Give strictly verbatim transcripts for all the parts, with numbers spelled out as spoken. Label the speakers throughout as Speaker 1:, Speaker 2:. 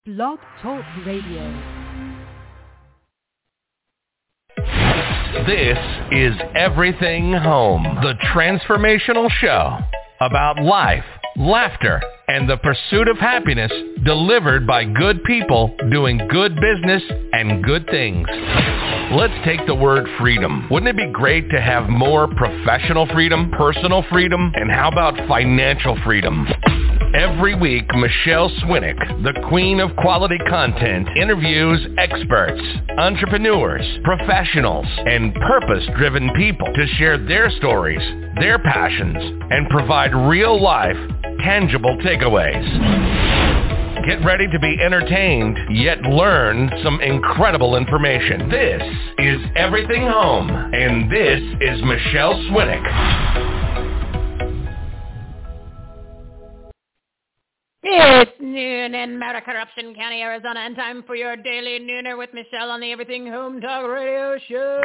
Speaker 1: Blog Talk Radio.
Speaker 2: This is Everything Home, the transformational show about life, laughter, and the pursuit of happiness delivered by good people doing good business and good things. Let's take the word freedom. Wouldn't it be great to have more professional freedom, personal freedom, and how about financial freedom? Every week, Michelle Swinick, the queen of quality content, interviews experts, entrepreneurs, professionals, and purpose-driven people to share their stories, their passions, and provide real-life, tangible takeaways. Get ready to be entertained, yet learn some incredible information. This is Everything Home, and this is Michelle Swinick.
Speaker 3: It's noon in Murder Corruption County, Arizona, and time for your daily nooner with Michelle on the Everything Home Talk Radio Show.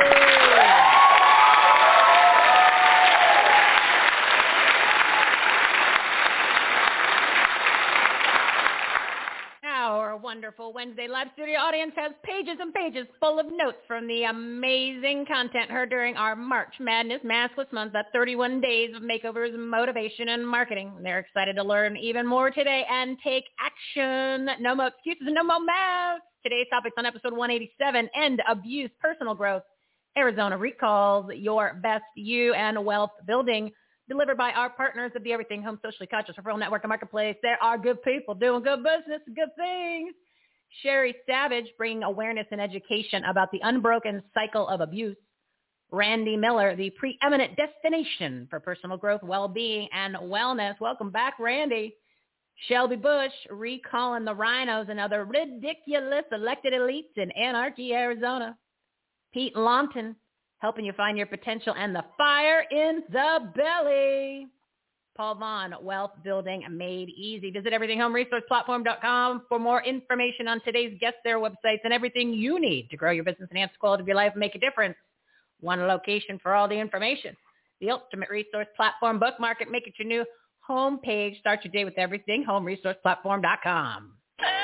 Speaker 3: Our wonderful Wednesday live studio audience has pages and pages full of notes from the amazing content heard during our March Madness Maskless Month, that thirty-one days of makeovers, motivation, and marketing. They're excited to learn even more today and take action. No more excuses and no more masks. Today's topics on episode one eighty-seven, End Abuse, Personal Growth, Arizona Recalls, Your Best You, and Wealth Building. Delivered by our partners of the Everything Home Socially Conscious Referral Network and Marketplace. There are good people doing good business, good things. Sherry Savage bringing awareness and education about the unbroken cycle of abuse. Randy Miller, the preeminent destination for personal growth, well-being, and wellness. Welcome back, Randy. Shelby Bush recalling the rhinos and other ridiculous elected elites in Anarchy, Arizona. Pete Longton, helping you find your potential and the fire in the belly. Paul Vaughn, Wealth Building Made Easy. Visit everything home resource platform dot com for more information on today's guests, their websites, and everything you need to grow your business, enhance the quality of your life, and make a difference. One location for all the information. The ultimate resource platform. Bookmark it. Make it your new homepage. Start your day with everything home resource platform dot com.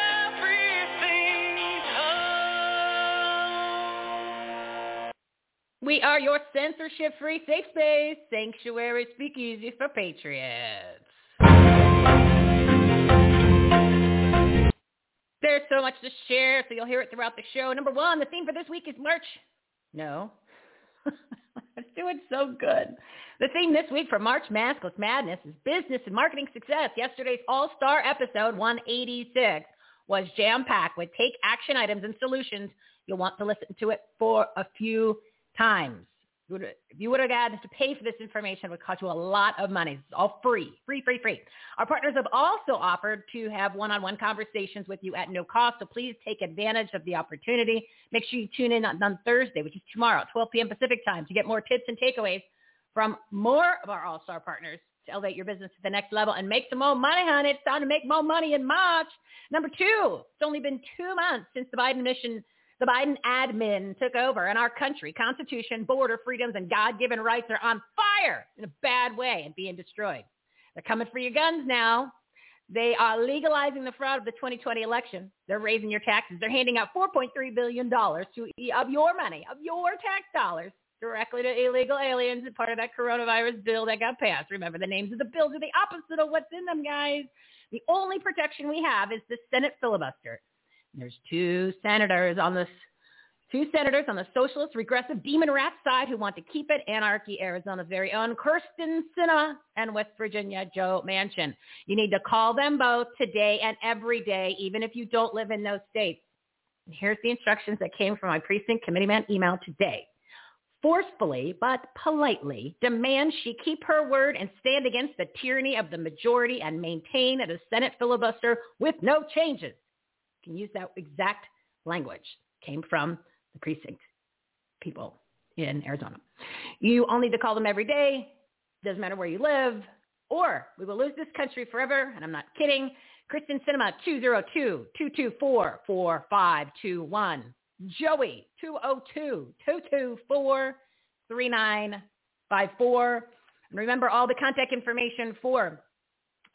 Speaker 3: We are your censorship-free safe space, sanctuary speakeasy for patriots. There's so much to share, so you'll hear it throughout the show. Number one, the theme for this week is March. No. It's doing so good. The theme this week for March Maskless Madness is business and marketing success. Yesterday's all-star episode, one eighty-six, was jam-packed with take action items and solutions. You'll want to listen to it for a few times. If you would have had to pay for this information, it would cost you a lot of money. It's all free, free, free, free. Our partners have also offered to have one-on-one conversations with you at no cost, so please take advantage of the opportunity. Make sure you tune in on, on Thursday, which is tomorrow, twelve p.m. Pacific time, to get more tips and takeaways from more of our all-star partners to elevate your business to the next level and make some more money, honey. It's time to make more money in March. Number two, it's only been two months since the Biden mission The Biden admin took over, and our country, Constitution, border freedoms, and God-given rights are on fire in a bad way and being destroyed. They're coming for your guns now. They are legalizing the fraud of the twenty twenty election. They're raising your taxes. They're handing out four point three billion dollars to, of your money, of your tax dollars, directly to illegal aliens as part of that coronavirus bill that got passed. Remember, the names of the bills are the opposite of what's in them, guys. The only protection we have is the Senate filibuster. There's two senators on this, two senators on the socialist, regressive, demon rat side who want to keep it Anarchy, Arizona's very own Kyrsten Sinema, and West Virginia Joe Manchin. You need to call them both today and every day, even if you don't live in those states. And here's the instructions that came from my precinct committeeman email today. Forcefully but politely demand she keep her word and stand against the tyranny of the majority and maintain the Senate filibuster with no changes. Can use that exact language. Came from the precinct people in Arizona. You all need to call them every day. Doesn't matter where you live, or we will lose this country forever. And I'm not kidding. Kyrsten Sinema, two oh two, two two four, four five two one. Joey, two oh two, two two four, three nine five four. And remember all the contact information for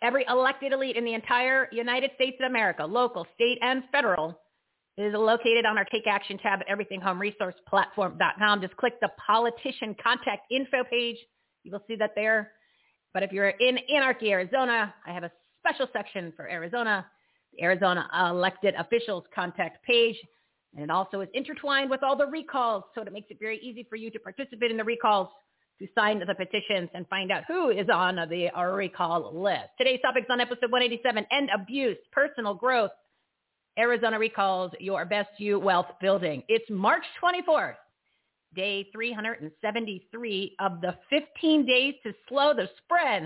Speaker 3: Every elected elite in the entire United States of America, local, state, and federal, is located on our Take Action tab at everything home resource platform dot com. Just click the politician contact info page. You will see that there. But if you're in Anarchy, Arizona, I have a special section for Arizona, the Arizona elected officials contact page. And it also is intertwined with all the recalls, so it makes it very easy for you to participate in the recalls, to sign the petitions, and find out who is on the recall list. Today's topics on episode one eighty-seven, End Abuse, Personal Growth, Arizona Recalls, Your Best You Wealth Building. It's March twenty-fourth, day three hundred seventy-three of the fifteen days to slow the spread.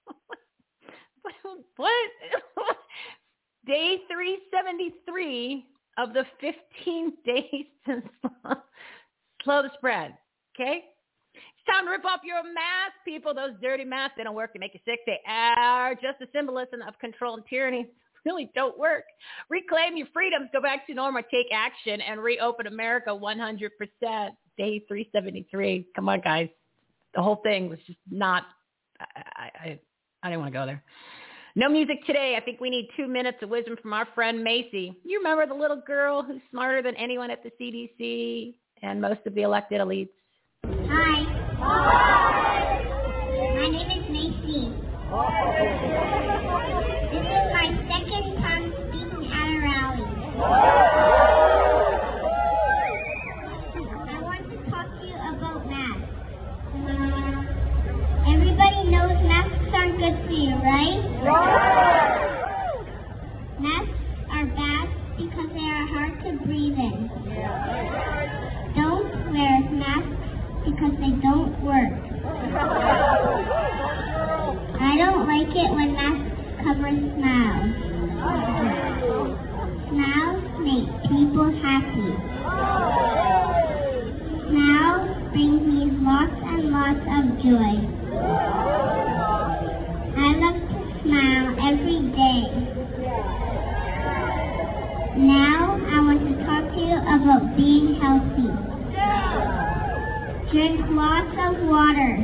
Speaker 3: What? Day three seventy-three of the fifteen days to slow, slow the spread, okay? It's time to rip off your masks, people. Those dirty masks, they don't work. They make you sick. They are just a symbolism of control and tyranny. Really don't work. Reclaim your freedoms. Go back to normal. Take action and reopen America one hundred percent. Day three seventy-three. Come on, guys. The whole thing was just not, I, I, I didn't want to go there. No music today. I think we need two minutes of wisdom from our friend Macy. You remember the little girl who's smarter than anyone at the C D C and most of the elected elites?
Speaker 4: Hi. Hi. My name is Macy. This is my second time speaking at a rally. I want to talk to you about masks. Everybody knows masks aren't good for you, right? Masks are bad because they are hard to breathe in. Don't wear masks because they don't work. I don't like it when masks cover smiles. Smiles make people happy. Smiles bring me lots and lots of joy. I love to smile every day. Now I want to talk to you about being healthy. Drink lots of water.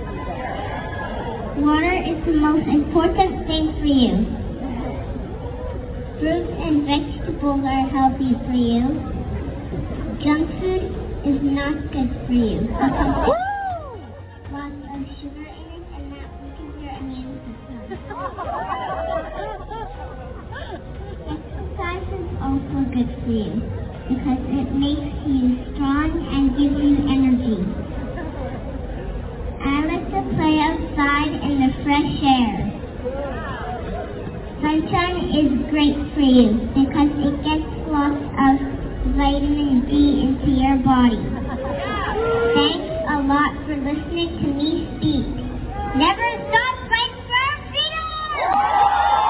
Speaker 4: Water is the most important thing for you. Fruits and vegetables are healthy for you. Junk food is not good for you because there's lots of sugar in it and that weakens your immune system. Exercise is also good for you because it makes you strong and gives you energy. I like to play outside in the fresh air. Sunshine is great for you because it gets lots of vitamin D into your body. Thanks a lot for listening to me speak. Never stop fighting for our freedom!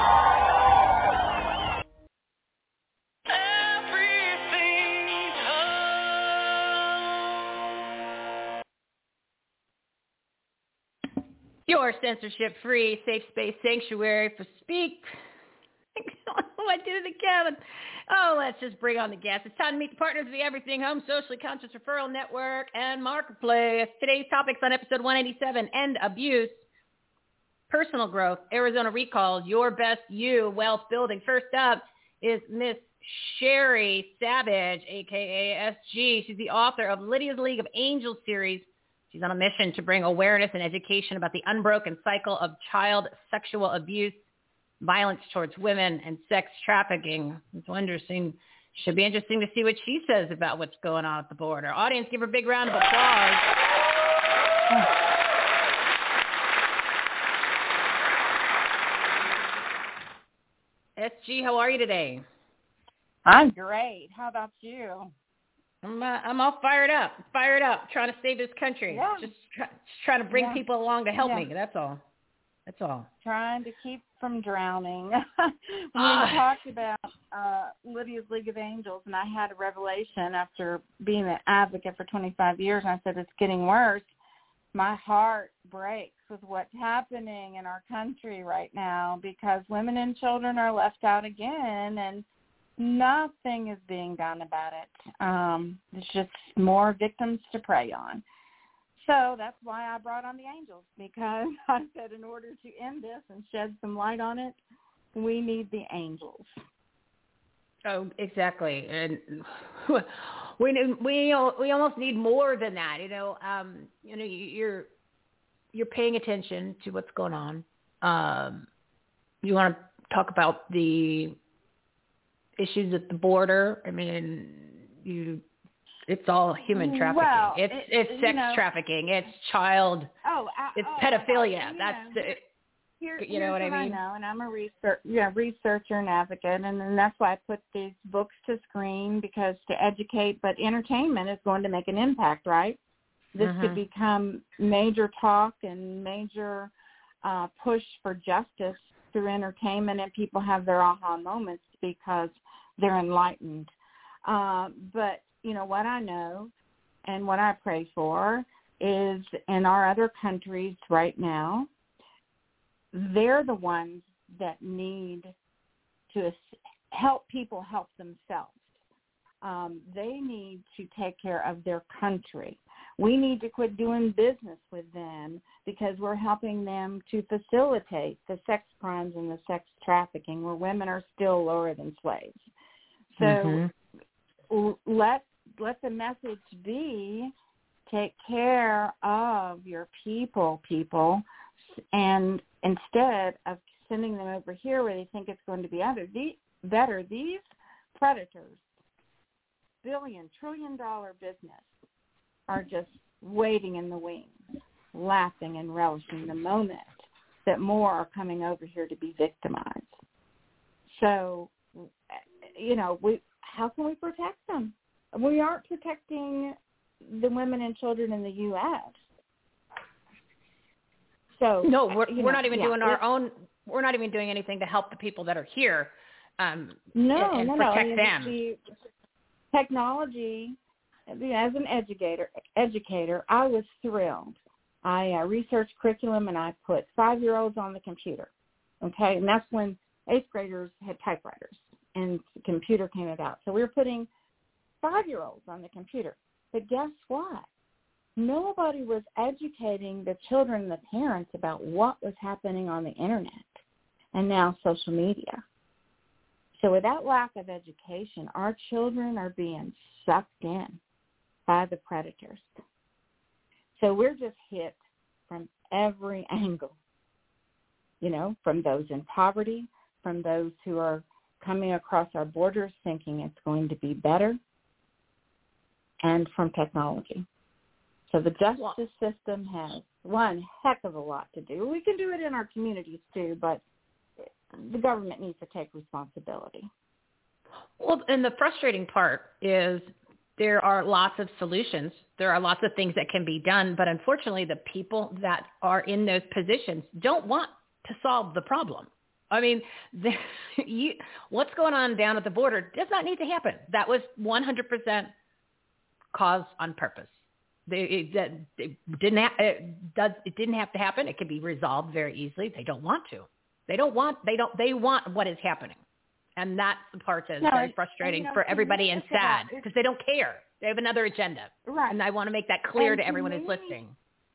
Speaker 3: Your censorship-free, safe space sanctuary for speak. Oh, I did it again. Oh, let's just bring on the guests. It's time to meet the partners of the Everything Home Socially Conscious Referral Network and Marketplace. Today's topics on episode one eighty-seven, End Abuse, Personal Growth, Arizona Recalls, Your Best You Wealth Building. First up is Miss Sherry Savage, a k a. S G. She's the author of Lydia's League of Angels series. She's on a mission to bring awareness and education about the unbroken cycle of child sexual abuse, violence towards women, and sex trafficking. It's interesting. Should be interesting to see what she says about what's going on at the border. Audience, give her a big round of applause. S G, how are you today?
Speaker 5: I'm great. How about you?
Speaker 3: I'm uh, I'm all fired up, fired up, trying to save this country.
Speaker 5: Yeah.
Speaker 3: Just, try, just trying to bring
Speaker 5: yeah.
Speaker 3: people along to help
Speaker 5: yeah.
Speaker 3: me. That's all. That's all.
Speaker 5: Trying to keep from drowning. we
Speaker 3: Ah.
Speaker 5: talked about uh, Lydia's League of Angels, and I had a revelation after being an advocate for twenty-five years, and I said, it's getting worse. My heart breaks with what's happening in our country right now because women and children are left out again, and nothing is being done about it. Um, it's just more victims to prey on. So that's why I brought on the angels, because I said in order to end this and shed some light on it, we need the angels.
Speaker 3: Oh, exactly. And we we we almost need more than that. You know, um, you know, you're you're paying attention to what's going on. Um, you want to talk about the issues at the border? I mean, you. It's all human trafficking.
Speaker 5: Well,
Speaker 3: it's
Speaker 5: it,
Speaker 3: it's sex
Speaker 5: know,
Speaker 3: trafficking. It's child.
Speaker 5: Oh, I,
Speaker 3: it's
Speaker 5: oh,
Speaker 3: pedophilia.
Speaker 5: You
Speaker 3: That's
Speaker 5: know,
Speaker 3: the.
Speaker 5: Here,
Speaker 3: you know what I mean?
Speaker 5: I know, and I'm a research, yeah, researcher and advocate, and, and that's why I put these books to screen, because to educate, but entertainment is going to make an impact, right? This
Speaker 3: mm-hmm.
Speaker 5: could become major talk and major uh, push for justice through entertainment, and people have their aha moments because they're enlightened. Uh, but you know what I know and what I pray for is in our other countries right now, they're the ones that need to help people help themselves. Um, they need to take care of their country. We need to quit doing business with them because we're helping them to facilitate the sex crimes and the sex trafficking, where women are still lower than slaves. So mm-hmm. let let the message be, take care of your people, people, and instead of sending them over here where they think it's going to be other, the, better, these predators, billion, trillion dollar business, are just waiting in the wings, laughing and relishing the moment that more are coming over here to be victimized. So, you know, we how can we protect them? We aren't protecting the women and children in the U S So
Speaker 3: no, we're we're
Speaker 5: know,
Speaker 3: not even
Speaker 5: yeah,
Speaker 3: doing our own. We're not even doing anything to help the people that are here, um,
Speaker 5: no,
Speaker 3: and, and
Speaker 5: no,
Speaker 3: protect
Speaker 5: no.
Speaker 3: them.
Speaker 5: The technology, as an educator, educator, I was thrilled. I uh, researched curriculum and I put five-year-olds on the computer. Okay, and that's when eighth graders had typewriters and the computer came about. So we were putting five-year-olds on the computer. But guess what? Nobody was educating the children and the parents about what was happening on the internet and now social media. So with that lack of education, our children are being sucked in by the predators. So we're just hit from every angle, you know, from those in poverty, from those who are coming across our borders thinking it's going to be better, and from technology. So the justice system has one heck of a lot to do. We can do it in our communities too, but the government needs to take responsibility.
Speaker 3: Well, and the frustrating part is there are lots of solutions. There are lots of things that can be done, but unfortunately the people that are in those positions don't want to solve the problem. I mean, the, you, what's going on down at the border does not need to happen. That was one hundred percent caused on purpose. They, it, it didn't ha- it, does, it didn't have to happen. It can be resolved very easily. They don't want to. They don't want. They don't. They want what is happening, and that's the part that's no, very frustrating and, you know, for everybody and sad because they don't care. They have another agenda,
Speaker 5: right?
Speaker 3: And I want to make that clear
Speaker 5: and
Speaker 3: to everyone
Speaker 5: me,
Speaker 3: who's listening.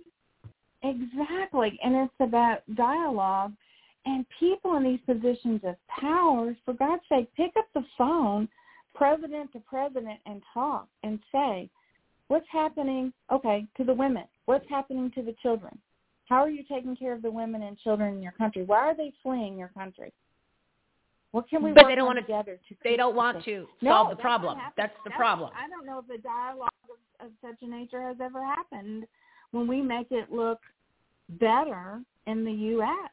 Speaker 5: Exactly, and it's about dialogue. And people in these positions of power, for God's sake, pick up the phone, president to president, and talk and say, what's happening, okay, to the women? What's happening to the children? How are you taking care of the women and children in your country? Why are they fleeing your country? What can we
Speaker 3: but
Speaker 5: work
Speaker 3: they don't
Speaker 5: on
Speaker 3: want
Speaker 5: together
Speaker 3: to,
Speaker 5: to
Speaker 3: They don't want to solve
Speaker 5: no,
Speaker 3: the problem.
Speaker 5: That's
Speaker 3: the
Speaker 5: that's,
Speaker 3: problem.
Speaker 5: I don't know if the dialogue of, of such a nature has ever happened when we make it look better in the U S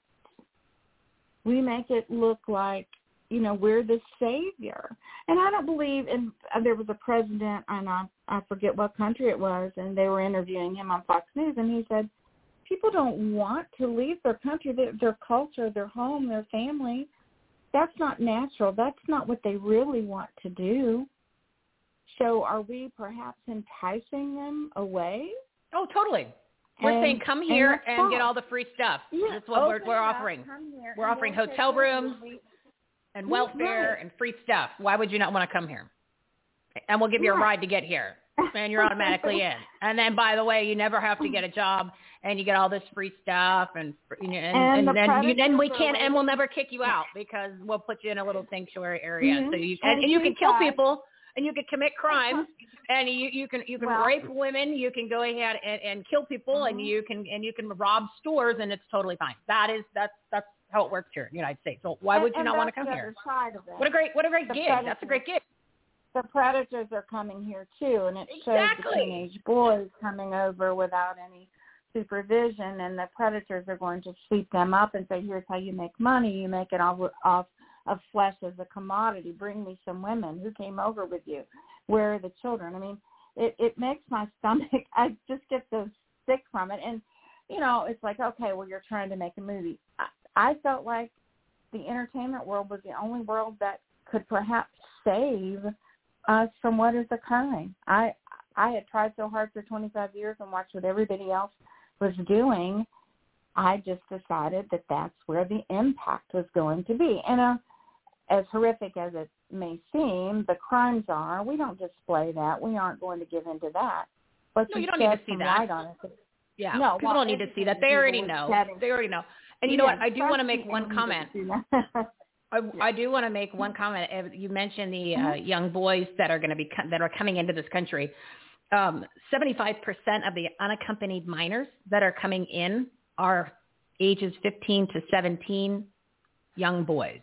Speaker 5: We make it look like, you know, we're the savior. And I don't believe in, uh, there was a president, and I, I forget what country it was, and they were interviewing him on Fox News, and he said, people don't want to leave their country, their, their culture, their home, their family. That's not natural. That's not what they really want to do. So are we perhaps enticing them away?
Speaker 3: Oh, totally. We're
Speaker 5: and,
Speaker 3: saying come here and, and get all the free stuff.
Speaker 5: Yeah,
Speaker 3: that's what we're, we're offering. We're offering hotel rooms and welfare
Speaker 5: right.
Speaker 3: and free stuff. Why would you not want to come here? And we'll give you
Speaker 5: right.
Speaker 3: a ride to get here. and you're automatically in. And then, by the way, you never have to get a job, and you get all this free stuff, and and and, and, the and you, then we can't, and we'll never kick you out because we'll put you in a little sanctuary area,
Speaker 5: mm-hmm.
Speaker 3: so you and, and you can kill people, and you can commit crimes, and you you can you can
Speaker 5: well,
Speaker 3: rape women, you can go ahead and, and kill people, mm-hmm. and you can and you can rob stores, and it's totally fine. That is that's that's how it works here in the United States. So why
Speaker 5: and,
Speaker 3: would you
Speaker 5: and
Speaker 3: not want to come
Speaker 5: the
Speaker 3: here?
Speaker 5: Side of it.
Speaker 3: What a great what a great
Speaker 5: the
Speaker 3: gig.
Speaker 5: Predators,
Speaker 3: That's a great gig.
Speaker 5: The predators are coming here too, and it shows
Speaker 3: exactly.
Speaker 5: the teenage boys coming over without any supervision, and the predators are going to sweep them up and say, here's how you make money. You make it off, off of flesh as a commodity. Bring me some women. Who came over with you? Where are the children? I mean, it, it makes my stomach, I just get so sick from it. And, you know, it's like, okay, well, you're trying to make a movie. I, I felt like the entertainment world was the only world that could perhaps save us from what is occurring. I I had tried so hard for twenty-five years and watched what everybody else was doing. I just decided that that's where the impact was going to be. And uh, as horrific as it may seem, the crimes are, we don't display that. We aren't going to give into that. But
Speaker 3: no, you don't need to see that.
Speaker 5: On it.
Speaker 3: Yeah,
Speaker 5: no,
Speaker 3: people
Speaker 5: well,
Speaker 3: don't need to see that. They already know. They already know. And you know what? I do want to make one comment. I, I do want to make one comment. You mentioned the uh, young boys that are going to be that are coming into this country. Um, seventy-five percent of the unaccompanied minors that are coming in are ages fifteen to seventeen, young boys.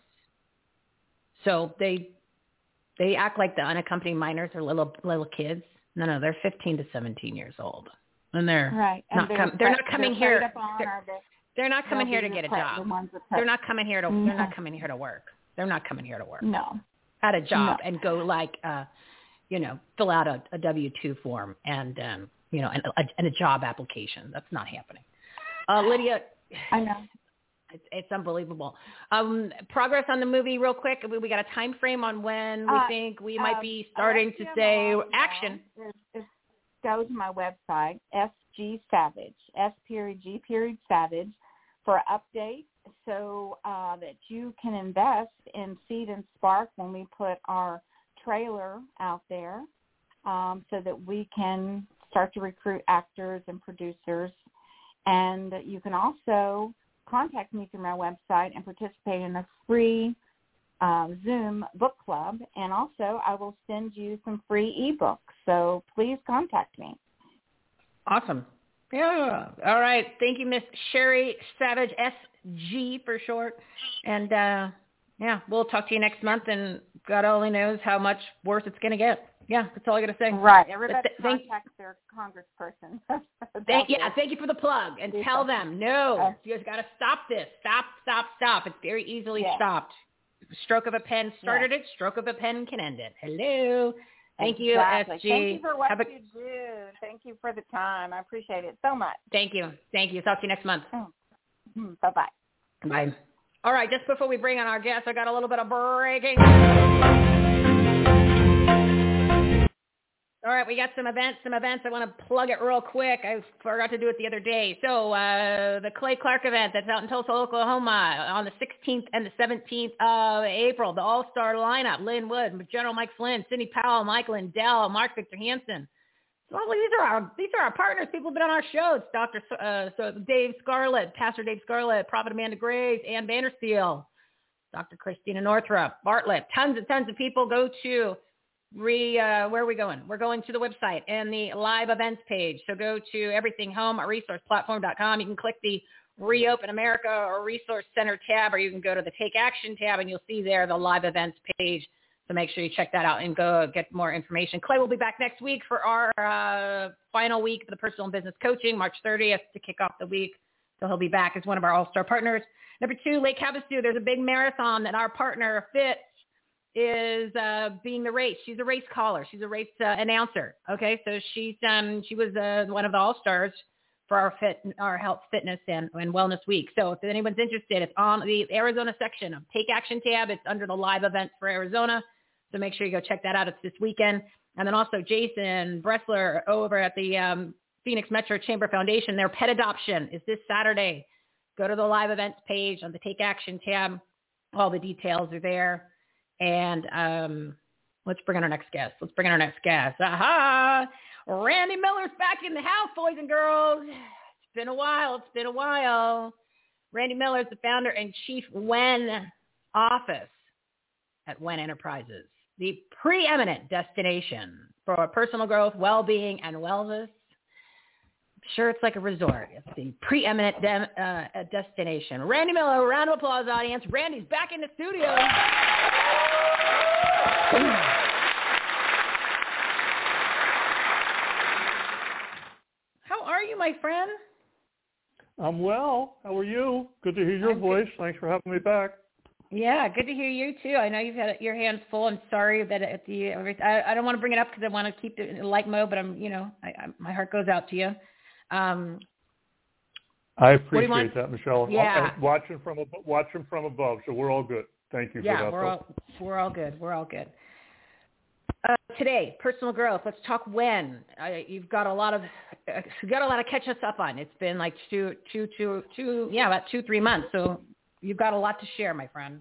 Speaker 3: So they they act like the unaccompanied minors are little little kids. No, no, they're fifteen to seventeen years old, and they're
Speaker 5: right. And
Speaker 3: not
Speaker 5: they're,
Speaker 3: com- they're not coming
Speaker 5: they're
Speaker 3: here. They're not coming here to get a job. They're not coming here to.
Speaker 5: No.
Speaker 3: They're not coming here to work. They're not coming here to work.
Speaker 5: No.
Speaker 3: At a job
Speaker 5: no.
Speaker 3: and go like, uh, you know, fill out a, a W two form and um, you know, and a, and a job application. That's not happening. Uh, Lydia,
Speaker 5: I know.
Speaker 3: It's, it's unbelievable. Um, progress on the movie, real quick. We, we got a time frame on when we
Speaker 5: uh,
Speaker 3: think we
Speaker 5: um,
Speaker 3: might be starting to say action.
Speaker 5: Is, is go to my website, S G Savage, S period G period Savage, for updates so uh, that you can invest in Seed and Spark when we put our trailer out there, um, so that we can start to recruit actors and producers. And you can also contact me through my website and participate in a free uh, Zoom book club. And also I will send you some free ebooks. So please contact me.
Speaker 3: Awesome. Yeah. All right. Thank you, Miss Sherry Savage, S G for short. And, uh, yeah, we'll talk to you next month, and God only knows how much worse it's going to get. Yeah, that's all I got to say.
Speaker 5: Right. Everybody
Speaker 3: th- thank,
Speaker 5: contacts their congressperson.
Speaker 3: thank, yeah, thank you for the plug. And tell them, no, uh, you guys got to stop this. Stop, stop, stop. It's very easily yeah. stopped. Stroke of a pen started yeah. it. Stroke of a pen can end it. Hello. Thank you,
Speaker 5: exactly.
Speaker 3: S G.
Speaker 5: Thank you for what
Speaker 3: Have a,
Speaker 5: you do. Thank you for the time. I appreciate it so much.
Speaker 3: Thank you. Thank you. Talk to you next month.
Speaker 5: Mm-hmm. Bye-bye.
Speaker 3: Bye. All right, just before we bring on our guest, I got a little bit of breaking. All right, we got some events, some events. I want to plug it real quick. I forgot to do it the other day. So uh, the Clay Clark event that's out in Tulsa, Oklahoma on the sixteenth and the seventeenth of April. The all-star lineup, Lynn Wood, General Mike Flynn, Cindy Powell, Mike Lindell, Mark Victor Hansen. So these are our these are our partners. People have been on our show. It's Doctor Uh, so Dave Scarlett, Pastor Dave Scarlett, Prophet Amanda Graves, Ann Vandersteel, Doctor Christina Northrup, Bartlett. Tons and tons of people. Go to re uh, where are we going? We're going to the website and the live events page. So go to Everything Home at resource platform dot com. You can click the Reopen America or Resource Center tab, or you can go to the Take Action tab, and you'll see there the live events page. So make sure you check that out and go get more information. Clay will be back next week for our uh, final week of the personal and business coaching, March thirtieth, to kick off the week. So he'll be back as one of our all-star partners. Number two, Lake Havasu. There's a big marathon that our partner, Fitz, is uh, being the race. She's a race caller. She's a race uh, announcer. Okay, so she's um, she was uh, one of the all-stars for our fit, our health, fitness, and, and wellness week. So if anyone's interested, it's on the Arizona section of Take Action tab. It's under the live events for Arizona. So make sure you go check that out. It's this weekend. And then also Jason Bressler over at the um, Phoenix Metro Chamber Foundation. Their pet adoption is this Saturday. Go to the live events page on the Take Action tab. All the details are there. And um, Let's bring in our next guest. Let's bring in our next guest. Aha! Randy Miller's back in the house, boys and girls. It's been a while. It's been a while. Randy Miller is the founder and chief Wen office at Wen Enterprises, the preeminent destination for personal growth, well-being, and wellness. I'm sure it's like a resort. It's the preeminent dem- uh, destination. Randy Miller, round of applause, audience. Randy's back in the studio. How are you, my friend?
Speaker 6: I'm well. How are you? Good to hear your
Speaker 3: I'm
Speaker 6: voice.
Speaker 3: good.
Speaker 6: Thanks for having me back.
Speaker 3: Yeah, good to hear you too. I know you've had your hands full. I'm sorry that at the I, I don't want to bring it up because I want to keep it in light mode, but I'm you know I, I, my heart goes out to you. Um,
Speaker 6: I appreciate that, Michelle.
Speaker 3: Yeah,
Speaker 6: I'm watching from watching from above, so we're all good. Thank you
Speaker 3: yeah,
Speaker 6: for that.
Speaker 3: we're all we're all good. We're all good. Uh, today, personal growth. Let's talk when. Uh, you've got a lot of uh, you've got a lot to catch us up on. It's been like two, two, two, two, yeah, about two, three months. So you've got a lot to share, my friend.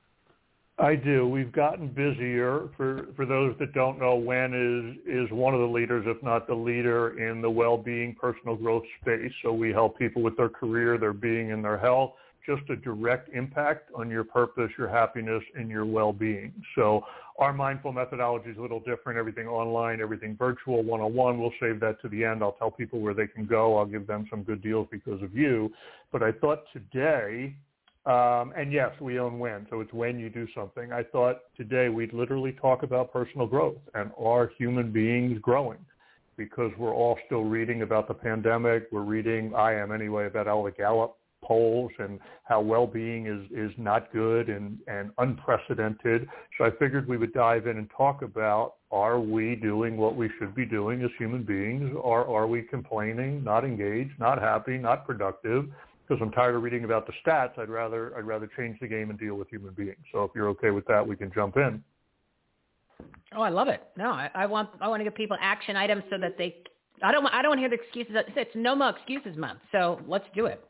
Speaker 6: I do. We've gotten busier. For for those that don't know, Wen is is one of the leaders, if not the leader, in the well-being personal growth space. So we help people with their career, their being, and their health. Just a direct impact on your purpose, your happiness, and your well-being. So our mindful methodology is a little different. Everything online, everything virtual, one-on-one. We'll save that to the end. I'll tell people where they can go. I'll give them some good deals because of you. But I thought today, um, and yes, we own Wen, so it's when you do something. I thought today we'd literally talk about personal growth and are human beings growing? Because we're all still reading about the pandemic. We're reading, I am anyway, about all the Gallup polls and how well-being is, is not good and, and unprecedented. So I figured we would dive in and talk about, are we doing what we should be doing as human beings? Or are we complaining, not engaged, not happy, not productive? Because I'm tired of reading about the stats. I'd rather I'd rather change the game and deal with human beings. So if you're okay with that, we can jump in.
Speaker 3: Oh, I love it. No, I, I want I want to give people action items so that they. I don't I don't want to hear the excuses. It's No More Excuses Month. So let's do it.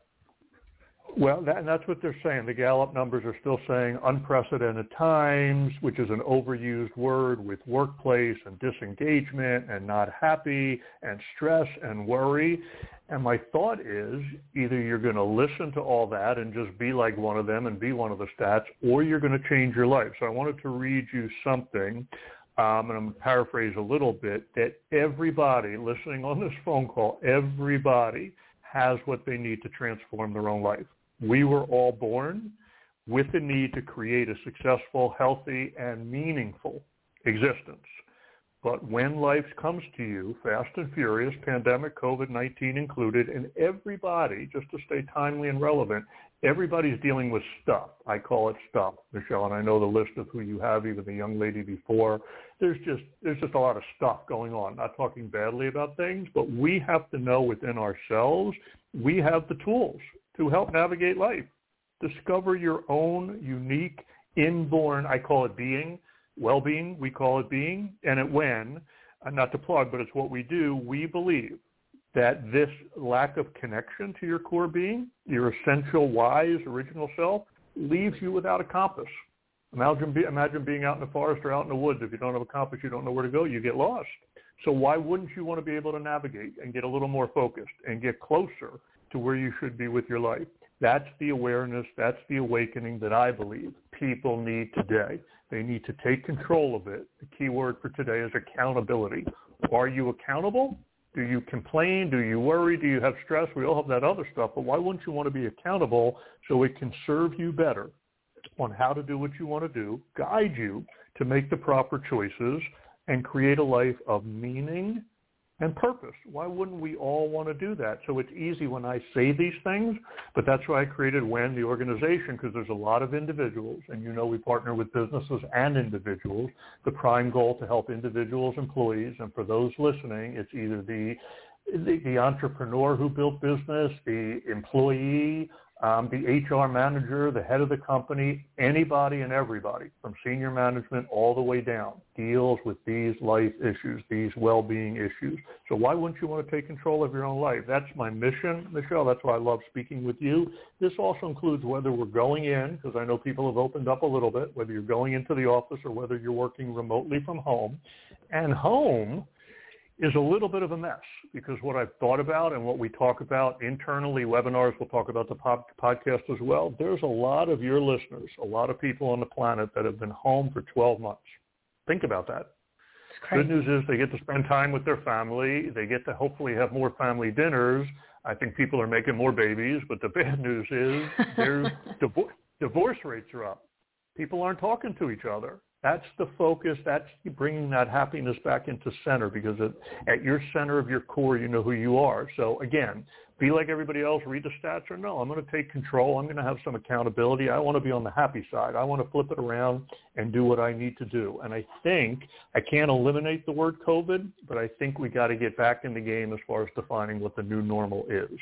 Speaker 6: Well, that, and that's what they're saying. The Gallup numbers are still saying unprecedented times, which is an overused word with workplace and disengagement and not happy and stress and worry. And my thought is either you're going to listen to all that and just be like one of them and be one of the stats, or you're going to change your life. So I wanted to read you something, um, and I'm going to paraphrase a little bit, that everybody listening on this phone call, everybody has what they need to transform their own life. We were all born with the need to create a successful, healthy, and meaningful existence. But when life comes to you, fast and furious, pandemic, COVID nineteen included, and everybody, just to stay timely and relevant, everybody's dealing with stuff. I call it stuff, Michelle, and I know the list of who you have, even the young lady before. There's just there's just a lot of stuff going on. Not talking badly about things, but we have to know within ourselves, we have the tools to help navigate life. Discover your own unique, inborn, I call it being, well-being, we call it being, and at Wen, uh, not to plug, but it's what we do, we believe that this lack of connection to your core being, your essential wise, original self, leaves you without a compass. Imagine, be, imagine being out in the forest or out in the woods. If you don't have a compass, you don't know where to go, you get lost. So why wouldn't you want to be able to navigate and get a little more focused and get closer to where you should be with your life? That's the awareness, that's the awakening that I believe people need today. They need to take control of it. The key word for today is accountability. Are you accountable? Do you complain? Do you worry? Do you have stress? We all have that other stuff, but why wouldn't you want to be accountable so it can serve you better on how to do what you want to do, guide you to make the proper choices, and create a life of meaning and purpose? Why wouldn't we all want to do that? So it's easy when I say these things, but that's why I created Wen, the organization, because there's a lot of individuals, and you know we partner with businesses and individuals. The prime goal to help individuals, employees, and for those listening, it's either the the, the entrepreneur who built business, the employee, Um, the H R manager, the head of the company, anybody and everybody from senior management all the way down deals with these life issues, these well-being issues. So why wouldn't you want to take control of your own life? That's my mission, Michelle. That's why I love speaking with you. This also includes whether we're going in, because I know people have opened up a little bit, whether you're going into the office or whether you're working remotely from home. And home is a little bit of a mess, because what I've thought about and what we talk about internally, webinars, we'll talk about the pod, podcast as well, there's a lot of your listeners, a lot of people on the planet that have been home for twelve months. Think about that. Good news is they get to spend time with their family. They get to hopefully have more family dinners. I think people are making more babies, but the bad news is there's divor- divorce rates are up. People aren't talking to each other. That's the focus. That's bringing that happiness back into center, because at, at your center of your core, you know who you are. So again, be like everybody else, read the stats, or no, I'm going to take control. I'm going to have some accountability. I want to be on the happy side. I want to flip it around and do what I need to do. And I think I can't eliminate the word COVID, but I think we got to get back in the game as far as defining what the new normal is.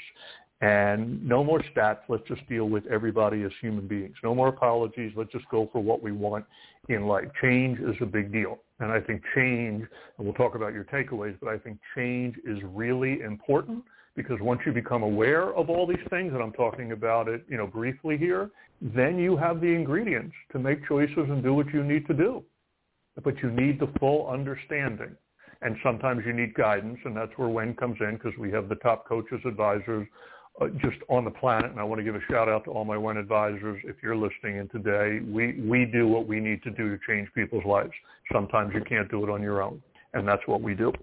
Speaker 6: And no more stats. Let's just deal with everybody as human beings. No more apologies. Let's just go for what we want in life. Change is a big deal. And I think change, and we'll talk about your takeaways, but I think change is really important, because once you become aware of all these things, and I'm talking about it, you know, briefly here, then you have the ingredients to make choices and do what you need to do. But you need the full understanding. And sometimes you need guidance, and that's where Wen comes in, because we have the top coaches, advisors, Uh, just on the planet, and I want to give a shout out to all my Wen advisors. If you're listening in today, we, we do what we need to do to change people's lives. Sometimes you can't do it on your own, and that's what we do.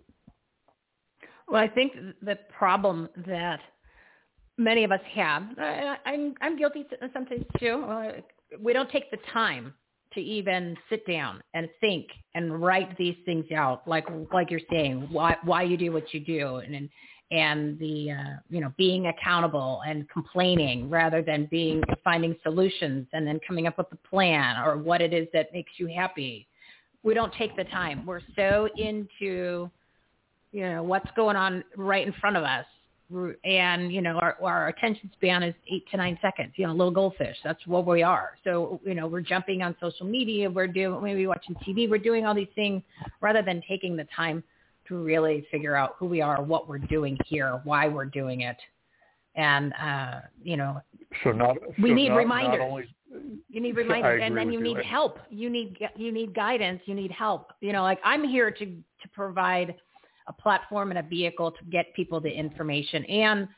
Speaker 3: Well, I think the problem that many of us have, I, I'm, I'm guilty sometimes too, uh, we don't take the time to even sit down and think and write these things out, like like you're saying, why why you do what you do, and and, and the uh, you know, being accountable and complaining rather than being finding solutions and then coming up with a plan or what it is that makes you happy. We don't take the time. We're so into, you know, what's going on right in front of us. And, you know, our, our attention span is eight to nine seconds, you know, little goldfish. That's what we are. So, you know, we're jumping on social media. We're doing, maybe watching T V. We're doing all these things rather than taking the time to really figure out who we are, what we're doing here, why we're doing it. And, uh, you know,
Speaker 6: so not,
Speaker 3: we
Speaker 6: so
Speaker 3: need
Speaker 6: not,
Speaker 3: reminders.
Speaker 6: Not only,
Speaker 3: you need reminders, and then you
Speaker 6: you.
Speaker 3: need help. You need, you need guidance. You need help. You know, like I'm here to, to provide a platform and a vehicle to get people the information and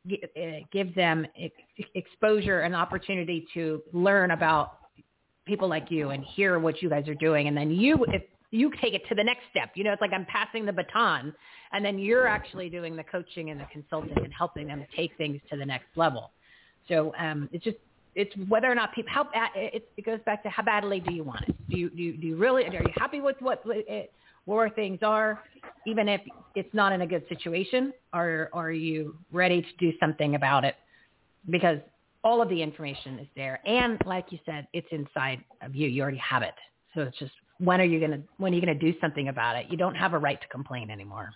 Speaker 3: give them exposure and opportunity to learn about people like you and hear what you guys are doing. And then you, if you take it to the next step, you know, it's like I'm passing the baton, and then you're actually doing the coaching and the consulting and helping them take things to the next level. So um, it's just, it's whether or not people, how, it, it goes back to how badly do you want it? Do you, do you, do you really, are you happy with what it, where things are, even if it's not in a good situation, or, or are you ready to do something about it? Because all of the information is there. And like you said, it's inside of you. You already have it. So it's just, when are you going to, when are you going to do something about it? You don't have a right to complain anymore.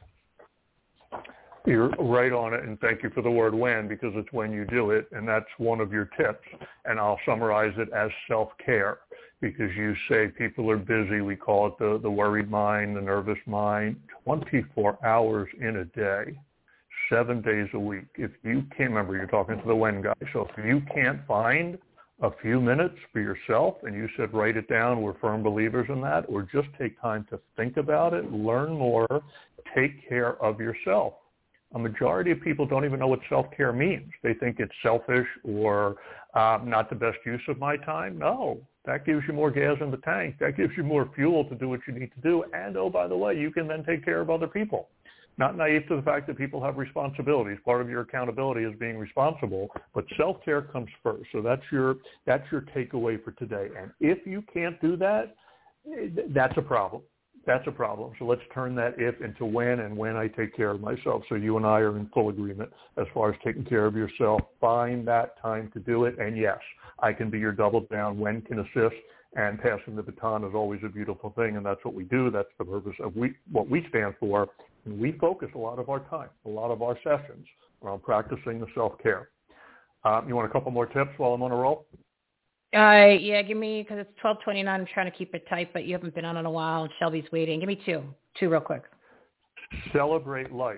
Speaker 6: You're right on it, and thank you for the word when, because it's when you do it, and that's one of your tips. And I'll summarize it as self-care, because you say people are busy. We call it the, the worried mind, the nervous mind. twenty-four hours in a day, seven days a week. If you can't, remember, you're talking to the when guy, so if you can't find a few minutes for yourself, and you said write it down, we're firm believers in that, or just take time to think about it, learn more, take care of yourself. A majority of people don't even know what self-care means. They think it's selfish or um, not the best use of my time. No, that gives you more gas in the tank. That gives you more fuel to do what you need to do. And, oh, by the way, you can then take care of other people. Not naive to the fact that people have responsibilities. Part of your accountability is being responsible, but self-care comes first. So that's your that's your takeaway for today. And if you can't do that, that's a problem. That's a problem. So let's turn that if into when, and when I take care of myself. So you and I are in full agreement as far as taking care of yourself. Find that time to do it. And yes, I can be your double down. When can assist, and passing the baton is always a beautiful thing. And that's what we do. That's the purpose of we, what we stand for. And we focus a lot of our time, a lot of our sessions around practicing the self-care. Um, you want a couple more tips while I'm on a roll?
Speaker 3: Uh, yeah, give me, because it's twelve twenty-nine. I'm trying to keep it tight, but you haven't been on in a while, and Shelby's waiting. Give me two. Two real quick.
Speaker 6: Celebrate life.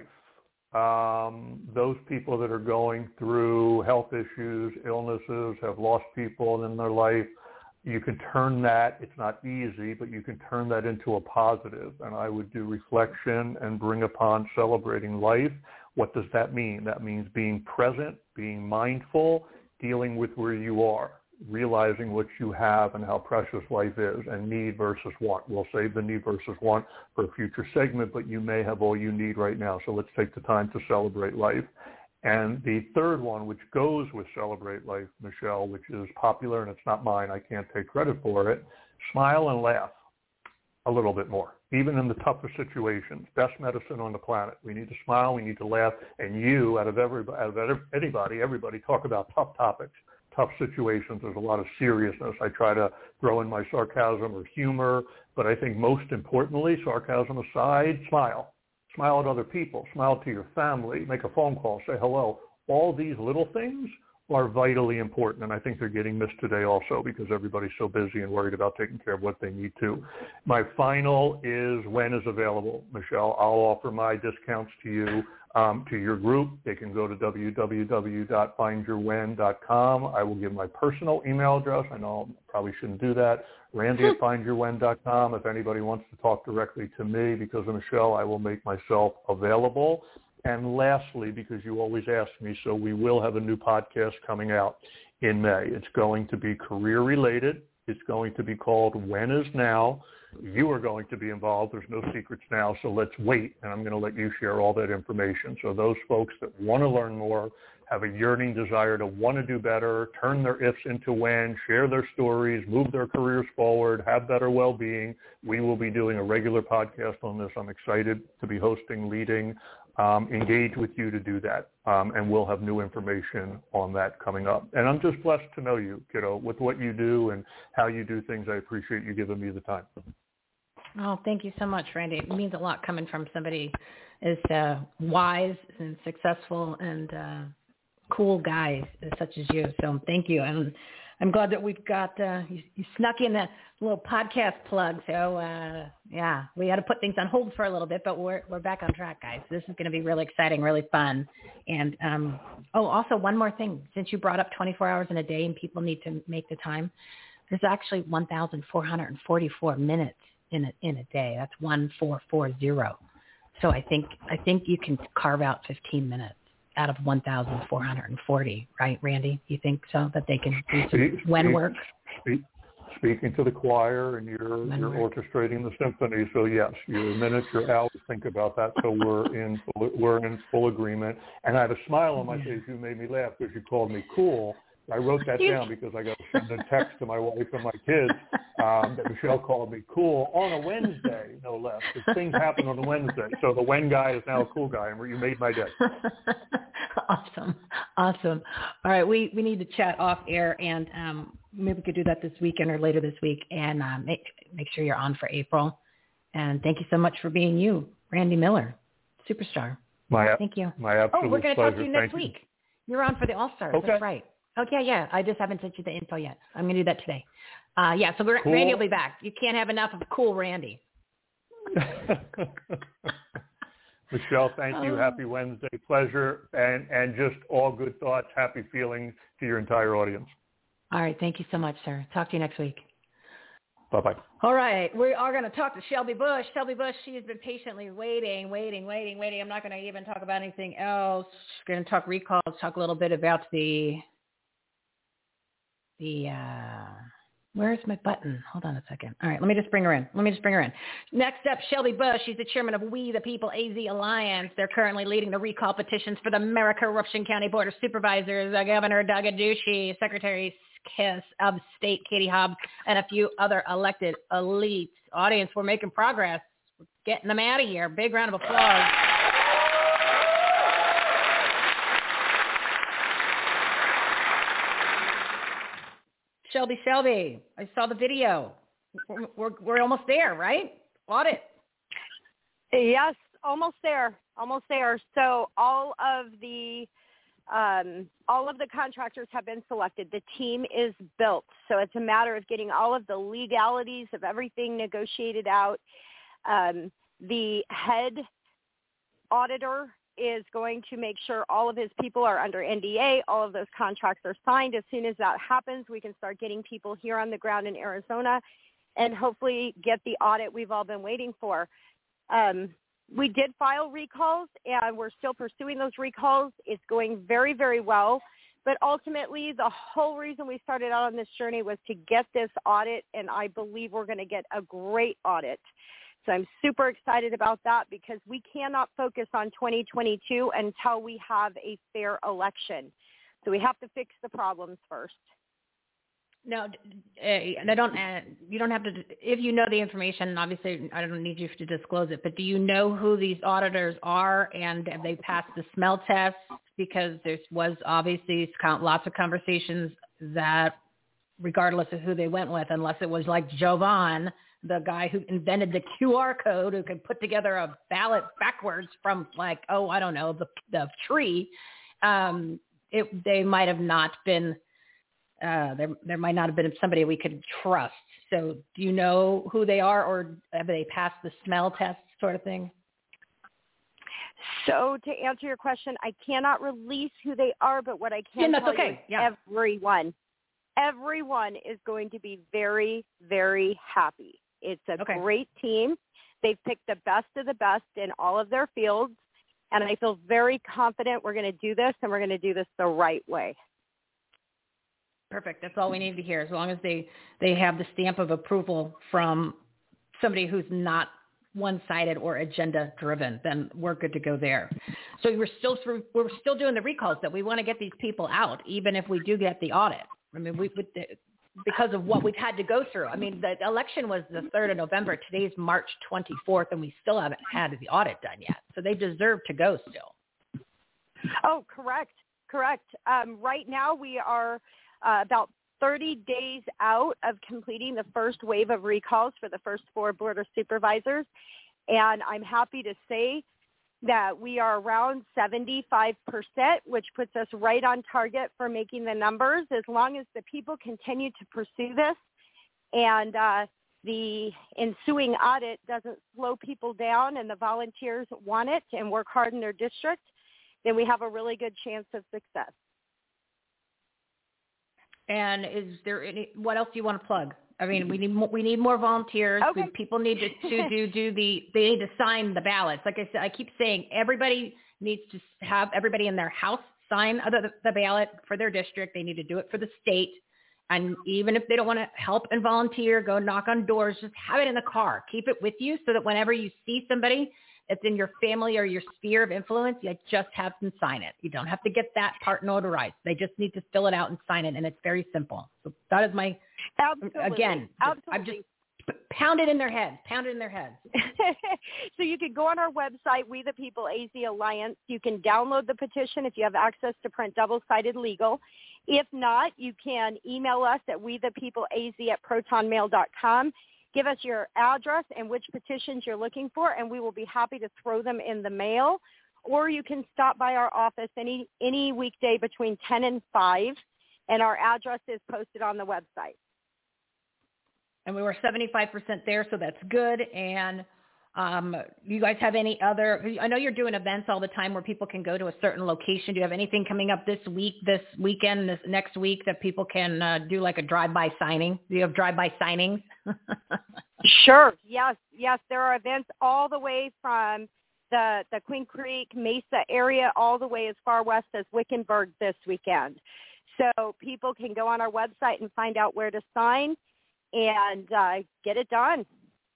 Speaker 6: Um, those people that are going through health issues, illnesses, have lost people in their life, you can turn that, it's not easy, but you can turn that into a positive. And I would do reflection and bring upon celebrating life. What does that mean? That means being present, being mindful, dealing with where you are, realizing what you have and how precious life is, and need versus want. We'll save the need versus want for a future segment, but you may have all you need right now. So let's take the time to celebrate life. And the third one, which goes with Celebrate Life, Michelle, which is popular and it's not mine, I can't take credit for it, smile and laugh a little bit more, even in the toughest situations. Best medicine on the planet. We need to smile, we need to laugh, and you, out of, everybody, out of anybody, everybody, talk about tough topics, tough situations. There's a lot of seriousness. I try to throw in my sarcasm or humor, but I think most importantly, sarcasm aside, smile. Smile at other people, smile to your family, make a phone call, say hello. All these little things are vitally important, and I think they're getting missed today also because everybody's so busy and worried about taking care of what they need to. My final is when is available, Michelle. I'll offer my discounts to you, um, to your group. They can go to w w w dot find your when dot com. I will give my personal email address. I know I probably shouldn't do that. Randy at find your when dot com. If anybody wants to talk directly to me because of Michelle, I will make myself available. And lastly, because you always ask me, so we will have a new podcast coming out in May. It's going to be career related. It's going to be called When is Now. You are going to be involved. There's no secrets now, so let's wait, and I'm going to let you share all that information. So those folks that want to learn more, have a yearning desire to want to do better, turn their ifs into when, share their stories, move their careers forward, have better well-being, we will be doing a regular podcast on this. I'm excited to be hosting, leading, um, engage with you to do that, um, and we'll have new information on that coming up. And I'm just blessed to know you, kiddo, with what you do and how you do things. I appreciate you giving me the time.
Speaker 3: Oh, thank you so much, Randy. It means a lot coming from somebody as uh, wise and successful and uh, cool guys such as you. So thank you. I'm, I'm glad that we've got, uh, you, you snuck in a little podcast plug. So uh, yeah, we had to put things on hold for a little bit, but we're, we're back on track, guys. This is going to be really exciting, really fun. And, um, oh, also one more thing, since you brought up twenty-four hours in a day and people need to make the time, there's actually one thousand four hundred forty-four minutes in a, in a day. That's one four four zero. So I think, I think you can carve out fifteen minutes out of one thousand four hundred forty, right, Randy? You think so, that they can do some
Speaker 6: Speak,
Speaker 3: when
Speaker 6: speak,
Speaker 3: work?
Speaker 6: Speak, speaking to the choir, and you're
Speaker 3: When
Speaker 6: you're
Speaker 3: work.
Speaker 6: orchestrating the symphony. So yes, your minutes, your hours. Think about that. So we're in full, we're in full agreement. And I had a smile on my face. You made me laugh because you called me cool. I wrote that down because I got to send a text to my wife and my kids um, that Michelle called me cool on a Wednesday, no less. Because things happen on a Wednesday. So the when guy is now a cool guy, and you made my day.
Speaker 3: Awesome. Awesome. All right. We, we need to chat off air, and um, maybe we could do that this weekend or later this week, and uh, make, make sure you're on for April. And thank you so much for being you, Randy Miller, superstar.
Speaker 6: My,
Speaker 3: thank you.
Speaker 6: My absolute
Speaker 3: Oh, we're going to
Speaker 6: pleasure.
Speaker 3: talk to you next
Speaker 6: Thank
Speaker 3: week. You. You're on for the All-Stars.
Speaker 6: Okay.
Speaker 3: That's right. Okay, yeah, yeah. I just haven't sent you the info yet. I'm going to do that today. Uh, yeah, so we're,
Speaker 6: Cool.
Speaker 3: Randy will be back. You can't have enough of cool Randy.
Speaker 6: Michelle, thank you.
Speaker 3: Oh.
Speaker 6: Happy Wednesday. Pleasure. And, and just all good thoughts, happy feelings to your entire audience.
Speaker 3: All right. Thank you so much, sir. Talk to you next week.
Speaker 6: Bye-bye.
Speaker 3: All right. We are going to talk to Shelby Bush. Shelby Bush, she has been patiently waiting, waiting, waiting, waiting. I'm not going to even talk about anything else. We're going to talk recalls, talk a little bit about the, the, uh, where's my button? Hold on a second. All right. Let me just bring her in. Let me just bring her in. Next up, Shelby Bush. She's the chairman of We the People A Z Alliance. They're currently leading the recall petitions for the Maricopa County Board of Supervisors, uh, Governor Doug Ducey, Secretary Kiss of State Katie Hobbs, and a few other elected elites. Audience, we're making progress. We're getting them out of here. Big round of applause. Shelby, Shelby, I saw the video. We're, we're, we're almost there, right? Audit.
Speaker 7: Yes, almost there. Almost there. So all of the Um, all of the contractors have been selected. The team is built. So it's a matter of getting all of the legalities of everything negotiated out. Um, the head auditor is going to make sure all of his people are under N D A. All of those contracts are signed. As soon as that happens, we can start getting people here on the ground in Arizona and hopefully get the audit we've all been waiting for. Um, We did file recalls, and we're still pursuing those recalls. It's going very, very well. But ultimately, the whole reason we started out on this journey was to get this audit, and I believe we're going to get a great audit. So I'm super excited about that because we cannot focus on twenty twenty-two until we have a fair election. So we have to fix the problems first.
Speaker 3: No, and I don't. Uh, you don't have to. If you know the information, obviously, I don't need you to disclose it. But do you know who these auditors are, and have they passed the smell test? Because there was obviously lots of conversations that, regardless of who they went with, unless it was like Jovan, the guy who invented the Q R code, who could put together a ballot backwards from like, oh, I don't know, the the tree. Um, it they might have not been. Uh, there, there might not have been somebody we could trust. So do you know who they are, or have they passed the smell test sort of thing?
Speaker 7: So to answer your question, I cannot release who they are, but what I can
Speaker 3: yeah,
Speaker 7: tell
Speaker 3: okay.
Speaker 7: you is
Speaker 3: yeah.
Speaker 7: everyone, everyone is going to be very, very happy. It's a
Speaker 3: okay.
Speaker 7: great team. They've picked the best of the best in all of their fields, and I feel very confident we're going to do this, and we're going to do this the right way.
Speaker 3: Perfect. That's all we need to hear. As long as they, they have the stamp of approval from somebody who's not one-sided or agenda-driven, then we're good to go there. So we're still through, we're still doing the recalls that we want to get these people out, even if we do get the audit. I mean, we would, because of what we've had to go through. I mean, the election was the third of November. Today's March twenty-fourth, and we still haven't had the audit done yet. So they deserve to go still.
Speaker 7: Oh, correct. Correct. Um, right now we are Uh, about thirty days out of completing the first wave of recalls for the first four board of supervisors. And I'm happy to say that we are around seventy-five percent, which puts us right on target for making the numbers as long as the people continue to pursue this and uh, the ensuing audit doesn't slow people down and the volunteers want it and work hard in their district, then we have a really good chance of success.
Speaker 3: And is there any, what else do you want to plug? I mean, we need more, we need more volunteers.
Speaker 7: Okay.
Speaker 3: We, people need to, to do, do the, they need to sign the ballots. Like I said, I keep saying everybody needs to have everybody in their house sign the, the ballot for their district. They need to do it for the state. And even if they don't want to help and volunteer, go knock on doors, just have it in the car. Keep it with you so that whenever you see somebody that's in your family or your sphere of influence, you just have them sign it. You don't have to get that part notarized. They just need to fill it out and sign it, and it's very simple. So that is my,
Speaker 7: Absolutely.
Speaker 3: again,
Speaker 7: Absolutely.
Speaker 3: I'm just pound it in their heads, pound it in their heads.
Speaker 7: So you can go on our website, We the People A Z Alliance. You can download the petition if you have access to print double-sided legal. If not, you can email us at we the people a z at proton mail dot com. Give us your address and which petitions you're looking for, and we will be happy to throw them in the mail. Or you can stop by our office any any weekday between ten and five, and our address is posted on the website.
Speaker 3: And we were seventy-five percent there, so that's good. And um, you guys have any other, I know you're doing events all the time where people can go to a certain location. Do you have anything coming up this week, this weekend, this next week that people can uh, do like a drive-by signing? Do you have drive-by signings?
Speaker 7: Sure. Yes. Yes. There are events all the way from the, the Queen Creek, Mesa area, all the way as far west as Wickenburg this weekend. So people can go on our website and find out where to sign and uh, get it done.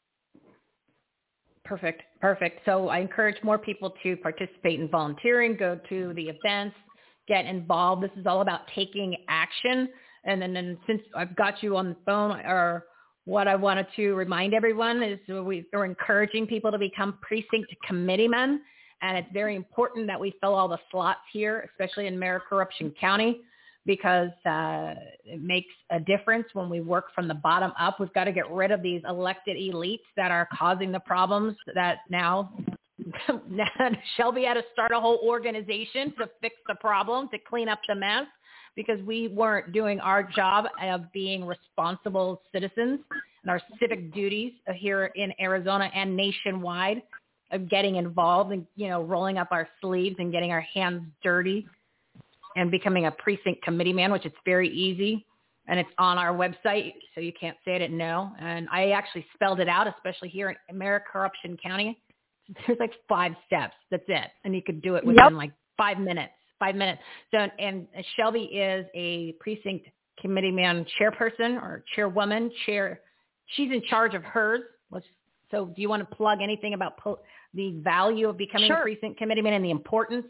Speaker 3: Perfect. Perfect. So I encourage more people to participate in volunteering, go to the events, get involved. This is all about taking action. And then and since I've got you on the phone, or what I wanted to remind everyone is we are encouraging people to become precinct committeemen. And it's very important that we fill all the slots here, especially in Mayor Corruption County, because uh, it makes a difference when we work from the bottom up. We've got to get rid of these elected elites that are causing the problems that now Shelby had to start a whole organization to fix the problem, to clean up the mess, because we weren't doing our job of being responsible citizens and our civic duties here in Arizona and nationwide, of getting involved and, you know, rolling up our sleeves and getting our hands dirty and becoming a precinct committee man, which is very easy. And it's on our website, so you can't say I didn't know. And I actually spelled it out, especially here in Maricorruption County. There's like five steps. That's it. And you could do it within yep. like five minutes, five minutes. So, and Shelby is a precinct committee man chairperson or chairwoman, chair. She's in charge of hers. Let's, so do you want to plug anything about po- the value of becoming sure. a precinct committee man and the importance?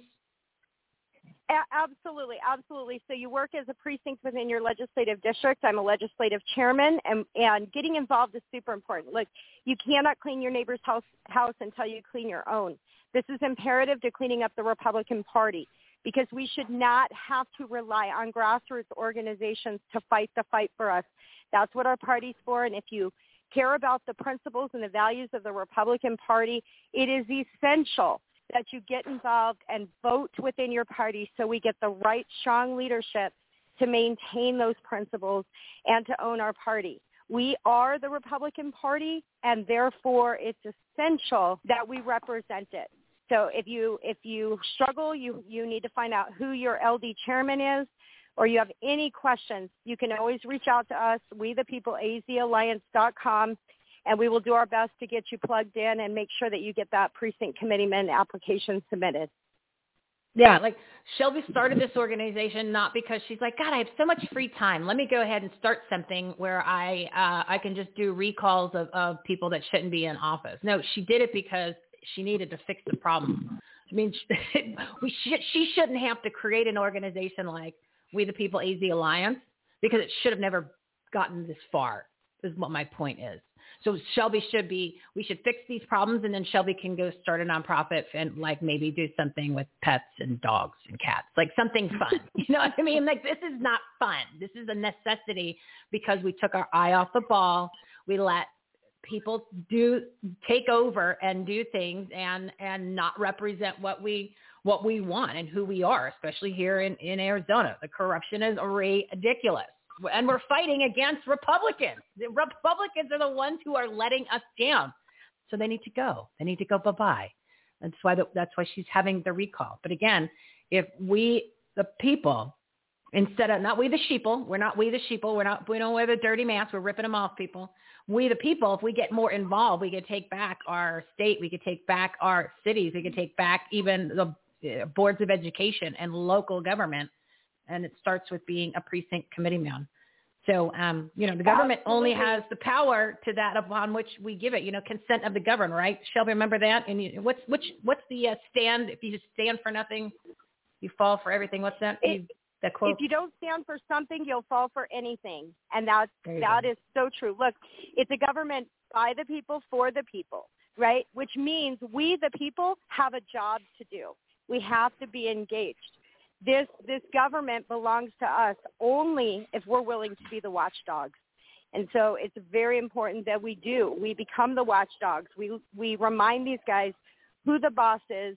Speaker 7: A- absolutely, absolutely. So you work as a precinct within your legislative district. I'm a legislative chairman, and, and getting involved is super important. Look, you cannot clean your neighbor's house, house until you clean your own. This is imperative to cleaning up the Republican Party, because we should not have to rely on grassroots organizations to fight the fight for us. That's what our party's for, and if you care about the principles and the values of the Republican Party, it is essential that you get involved and vote within your party so we get the right, strong leadership to maintain those principles and to own our party. We are the Republican Party, and therefore it's essential that we represent it. So if you if you struggle, you, you need to find out who your L D chairman is, or you have any questions, you can always reach out to us, we the people A Z alliance dot com. And we will do our best to get you plugged in and make sure that you get that precinct committeeman application submitted.
Speaker 3: Yeah, like Shelby started this organization not because she's like, God, I have so much free time. Let me go ahead and start something where I uh, I can just do recalls of, of people that shouldn't be in office. No, she did it because she needed to fix the problem. I mean, she, we sh- she shouldn't have to create an organization like We the People A Z Alliance, because it should have never gotten this far, is what my point is. So Shelby should be, we should fix these problems, and then Shelby can go start a nonprofit and like maybe do something with pets and dogs and cats, like something fun. You know what I mean? Like, this is not fun. This is a necessity because we took our eye off the ball. We let people do, take over and do things and, and not represent what we, what we want and who we are, especially here in, in Arizona. The corruption is ridiculous. And we're fighting against Republicans. The Republicans are the ones who are letting us down. So they need to go. They need to go bye-bye. That's why the, that's why she's having the recall. But again, if we, the people, instead of, not we the sheeple, we're not we the sheeple, we're not, we don't wear the dirty masks, we're ripping them off, people. We the people, if we get more involved, we could take back our state, we could take back our cities, we could take back even the boards of education and local government. And it starts with being a precinct committee man. So, um, you know, the government Absolutely. only has the power to that upon which we give it, you know, consent of the governed, right? Shelby, remember that? And you, what's which, what's the uh, stand? If you just stand for nothing, you fall for everything. What's that?
Speaker 7: It,
Speaker 3: you, that quote?
Speaker 7: If you don't stand for something, you'll fall for anything. And that's, that go. is so true. Look, it's a government by the people, for the people, right? Which means we, the people, have a job to do. We have to be engaged. This this government belongs to us only if we're willing to be the watchdogs. And so it's very important that we do. We become the watchdogs. We we remind these guys who the boss is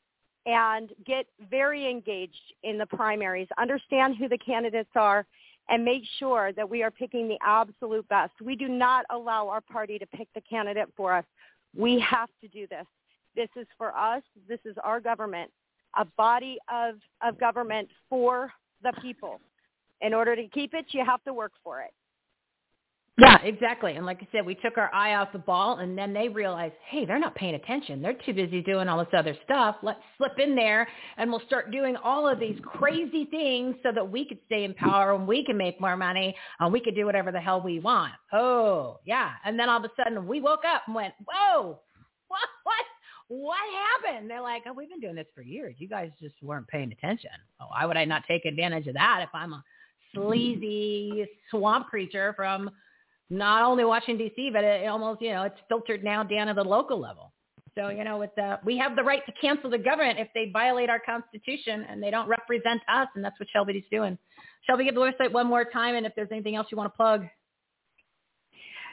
Speaker 7: and get very engaged in the primaries, understand who the candidates are, and make sure that we are picking the absolute best. We do not allow our party to pick the candidate for us. We have to do this. This is for us. This is our government. A body of, of government for the people. In order to keep it, you have to work for it.
Speaker 3: Yeah, exactly. And like I said, we took our eye off the ball, and then they realized, hey, they're not paying attention. They're too busy doing all this other stuff. Let's slip in there, and we'll start doing all of these crazy things so that we could stay in power and we can make more money and we could do whatever the hell we want. Oh, yeah. And then all of a sudden we woke up and went, whoa, what, what? What happened? They're like, oh, we've been doing this for years. You guys just weren't paying attention. Oh, why would I not take advantage of that if I'm a sleazy swamp creature from not only Washington, D C, but it almost, you know, it's filtered now down to the local level. So, you know, with the, we have the right to cancel the government if they violate our Constitution and they don't represent us, and that's what Shelby's doing. Shelby, give the website one more time, and if there's anything else you want to plug.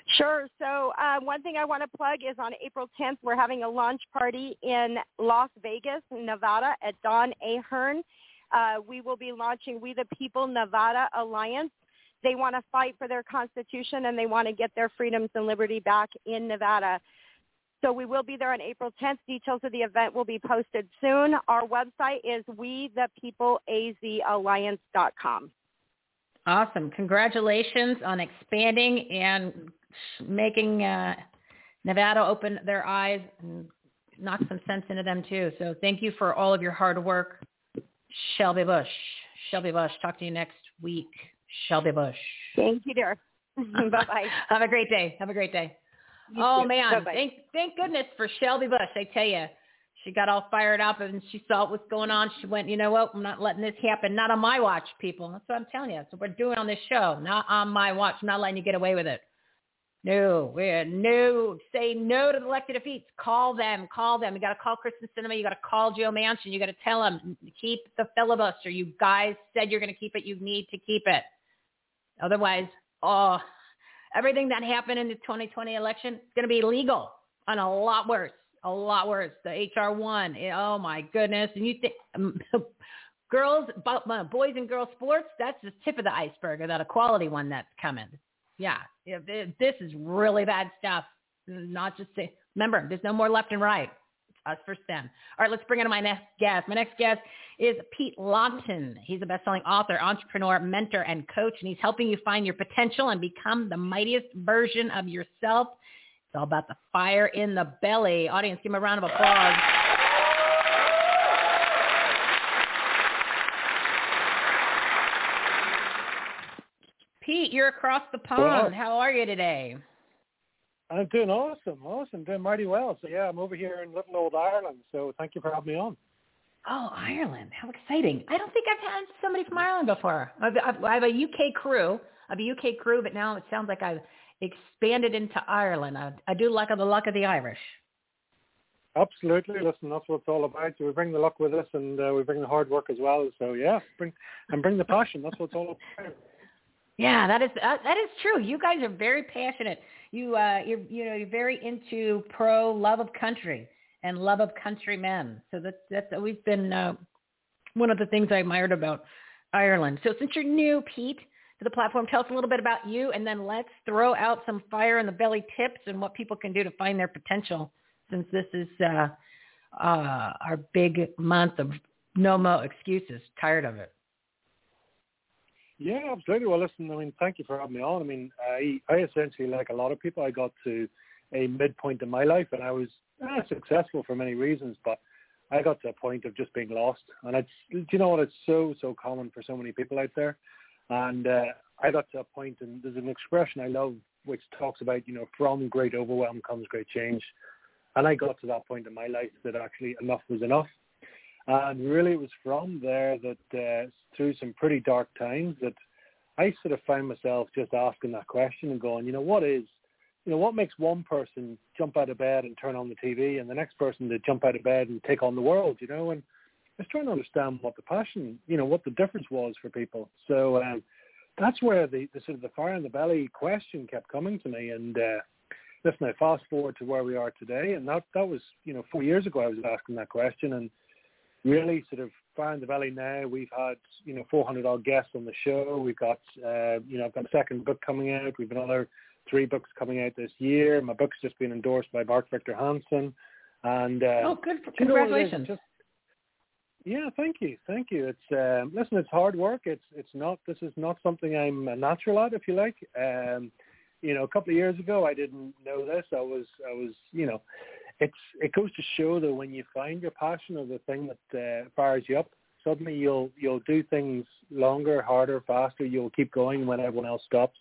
Speaker 7: Sure. So uh, one thing I want to plug is on April tenth, we're having a launch party in Las Vegas, Nevada at Don Ahern. Uh, we will be launching We the People Nevada Alliance. They want to fight for their Constitution, and they want to get their freedoms and liberty back in Nevada. So we will be there on April tenth. Details of the event will be posted soon. Our website is we the people a z alliance dot com.
Speaker 3: Awesome. Congratulations on expanding and making uh, Nevada open their eyes and knock some sense into them too. So thank you for all of your hard work, Shelby Bush. Shelby Bush. Talk to you next week, Shelby Bush.
Speaker 7: Thank you, dear. Bye-bye.
Speaker 3: Have a great day. Have a great day.
Speaker 7: You
Speaker 3: oh,
Speaker 7: too.
Speaker 3: man.
Speaker 7: Bye-bye.
Speaker 3: Thank, thank goodness for Shelby Bush. I tell you, she got all fired up and she saw what's going on. She went, you know what? I'm not letting this happen. Not on my watch, people. That's what I'm telling you. That's what we're doing on this show. Not on my watch. I'm not letting you get away with it. No, we're no. Say no to the elected defeats. Call them. Call them. You got to call Kristen Sinema. You got to call Joe Manchin. You got to tell them, keep the filibuster. You guys said you're going to keep it. You need to keep it. Otherwise, oh, everything that happened in the twenty twenty election is going to be illegal and a lot worse. A lot worse. The H R one. Oh, my goodness. And you think um, girls, boys and girls sports, that's the tip of the iceberg of that equality one that's coming. Yeah. This is really bad stuff. Not just say, remember, there's no more left and right. It's us versus them. All right, let's bring in my next guest. My next guest is Pete Lawton. He's a best-selling author, entrepreneur, mentor, and coach, and he's helping you find your potential and become the mightiest version of yourself. It's all about the fire in the belly. Audience, give him a round of applause. Pete, you're across the pond. How are you today?
Speaker 8: I'm doing awesome, awesome, doing mighty well. So, yeah, I'm over here in little old Ireland, so thank you for having me on.
Speaker 3: Oh, Ireland. How exciting. I don't think I've had somebody from Ireland before. I've, I've, I have a U K crew. I have a U K crew, but now it sounds like I've expanded into Ireland. I, I do like the luck of the Irish.
Speaker 8: Absolutely. Listen, that's what it's all about. We bring the luck with us, and uh, we bring the hard work as well. So, yeah, bring and bring the passion. That's what it's all about.
Speaker 3: Yeah, that is uh, that is true. You guys are very passionate. You uh, you're you know you're very into pro love of country and love of countrymen. So that's that's always been uh, one of the things I admired about Ireland. So since you're new, Pete, to the platform, tell us a little bit about you, and then let's throw out some fire in the belly tips and what people can do to find their potential. Since this is uh, uh, our big month of no more excuses. Tired of it.
Speaker 8: Yeah, absolutely. Well, listen, I mean, thank you for having me on. I mean, I, I essentially, like a lot of people, I got to a midpoint in my life, and I was uh, successful for many reasons, but I got to a point of just being lost. And it's, do you know what? It's so, so common for so many people out there. And uh, I got to a point, and there's an expression I love which talks about, you know, from great overwhelm comes great change. And I got to that point in my life that actually enough was enough. And really it was from there that uh, through some pretty dark times that I sort of found myself just asking that question and going, you know, what is, you know, what makes one person jump out of bed and turn on the T V and the next person to jump out of bed and take on the world, you know? And I was trying to understand what the passion, you know, what the difference was for people. So um, that's where the, the sort of the fire in the belly question kept coming to me. And uh, listen, I fast forward to where we are today, and that, that was, you know, four years ago I was asking that question, and really sort of fire in the belly now. We've had, you know, four hundred odd guests on the show. We've got, uh, you know, I've got a second book coming out. We've another three books coming out this year. My book's just been endorsed by Mark Victor Hansen. And uh,
Speaker 3: oh, good! Congratulations!
Speaker 8: Just, yeah, thank you, thank you. It's um, listen, it's hard work. It's it's not. This is not something I'm a natural at, if you like. Um, you know, a couple of years ago, I didn't know this. I was, I was, you know. It's it goes to show that when you find your passion or the thing that uh, fires you up, suddenly you'll you'll do things longer, harder, faster. You'll keep going when everyone else stops.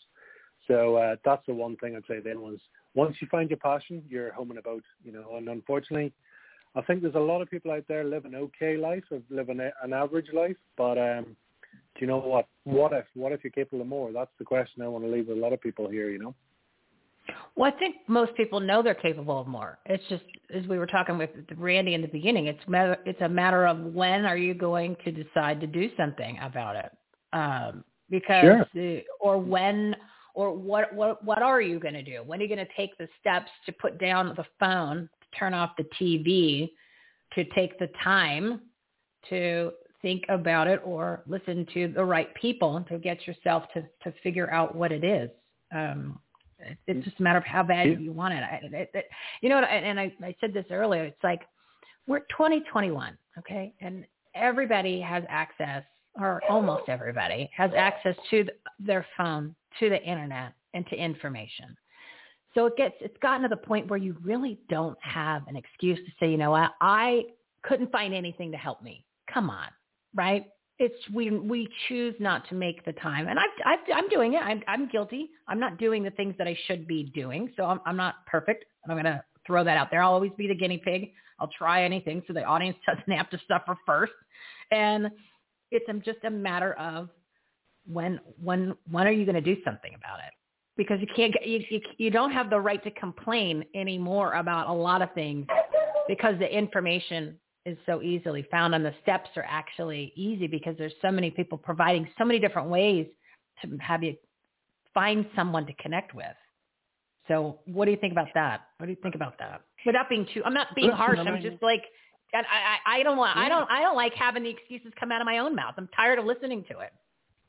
Speaker 8: So uh, that's the one thing I'd say then was once you find your passion, you're home and about, you know. And unfortunately, I think there's a lot of people out there live an okay life, or live an, an average life. But um, do you know what? What if what if you're capable of more? That's the question I want to leave with a lot of people here, you know.
Speaker 3: Well, I think most people know they're capable of more. It's just, as we were talking with Randy in the beginning, it's matter, it's a matter of when are you going to decide to do something about it, um, because,
Speaker 8: sure.
Speaker 3: uh, or when, Or what, what, what are you going to do? When are you going to take the steps to put down the phone, to turn off the T V, to take the time to think about it or listen to the right people to get yourself to, to figure out what it is. Um, it, it's just a matter of how bad yeah. you want it. I, it, it you know, and I, I said this earlier, it's like we're twenty twenty-one, okay? And everybody has access, or almost everybody has access to the, their phone, to the internet, and to information. So it gets, it's gotten to the point where you really don't have an excuse to say, you know what, I couldn't find anything to help me. Come on, right? It's, we, we choose not to make the time. And I've, I've, I'm doing it. I'm, I'm guilty. I'm not doing the things that I should be doing. So I'm, I'm not perfect. And I'm going to throw that out there. I'll always be the guinea pig. I'll try anything so the audience doesn't have to suffer first. And it's just a matter of when, when, when are you going to do something about it? Because you can't get, you, you, you don't have the right to complain anymore about a lot of things because the information is so easily found, and the steps are actually easy because there's so many people providing so many different ways to have you find someone to connect with. So what do you think about that? What do you think about that? Without being too, I'm not being
Speaker 8: Listen,
Speaker 3: harsh.
Speaker 8: I mean,
Speaker 3: I'm just like, I, I, I don't want, I don't, I don't like having the excuses come out of my own mouth. I'm tired of listening to it.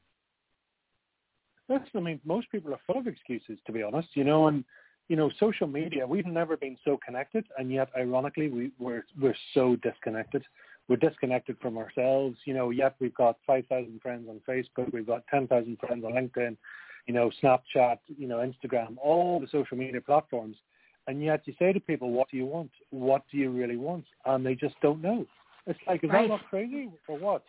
Speaker 8: Listen, I mean, most people are full of excuses, to be honest, you know, and, you know, social media, we've never been so connected, and yet, ironically, we, we're we're so disconnected. We're disconnected from ourselves, you know, yet we've got five thousand friends on Facebook, we've got ten thousand friends on LinkedIn, you know, Snapchat, you know, Instagram, all the social media platforms, and yet you say to people, what do you want? What do you really want? And they just don't know. It's like, is
Speaker 3: right.
Speaker 8: that not crazy, or what?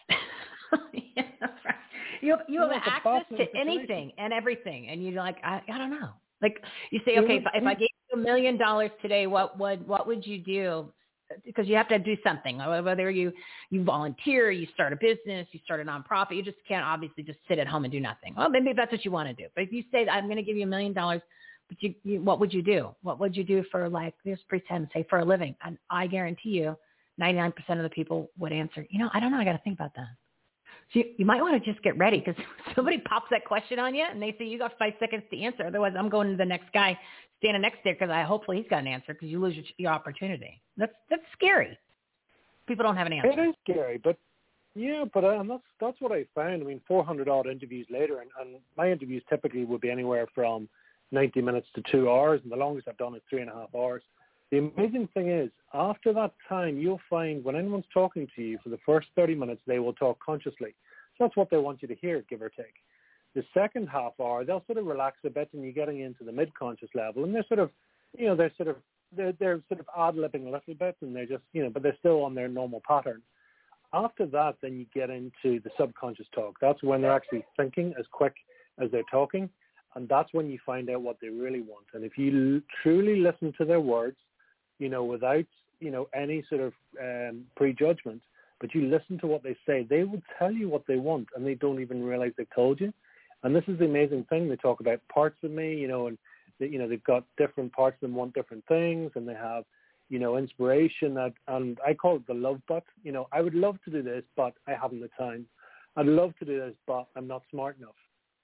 Speaker 3: Yeah, that's right. You, you have
Speaker 8: you know,
Speaker 3: access to
Speaker 8: situation.
Speaker 3: anything and everything, and you're like, I, I don't know. Like you say, okay, if, if I gave you a million dollars today, what would what would you do? Because you have to do something. Whether you you volunteer, you start a business, you start a nonprofit, you just can't obviously just sit at home and do nothing. Well, maybe that's what you want to do. But if you say, I'm going to give you a million dollars, but you, you, what would you do? What would you do for, like, just pretend, say, for a living? And I guarantee you, ninety-nine percent of the people would answer, you know, I don't know, I got to think about that. So you, you might want to just get ready, because somebody pops that question on you and they say, you got five seconds to answer. Otherwise, I'm going to the next guy standing next there because I hopefully he's got an answer, because you lose your, your opportunity. That's that's scary. People don't have an answer.
Speaker 8: It is scary, but yeah, but uh, and that's that's what I found. I mean, four hundred odd interviews later, and, and my interviews typically would be anywhere from ninety minutes to two hours, and the longest I've done is three and a half hours. The amazing thing is, after that time, you'll find when anyone's talking to you for the first thirty minutes, they will talk consciously. So that's what they want you to hear, give or take. The second half hour, they'll sort of relax a bit, and you're getting into the mid-conscious level, and they're sort of, you know, they're sort of, they're, they're sort of ad-libbing a little bit, and they're just, you know, but they're still on their normal pattern. After that, then you get into the subconscious talk. That's when they're actually thinking as quick as they're talking, and that's when you find out what they really want. And if you l- truly listen to their words, you know, without, you know, any sort of um, prejudgment, but you listen to what they say, they will tell you what they want, and they don't even realize they've told you. And this is the amazing thing. They talk about parts of me, you know, and, they, you know, they've got different parts of them want different things, and they have, you know, inspiration. That, and I call it the love but. You know, I would love to do this, but I haven't the time. I'd love to do this, but I'm not smart enough.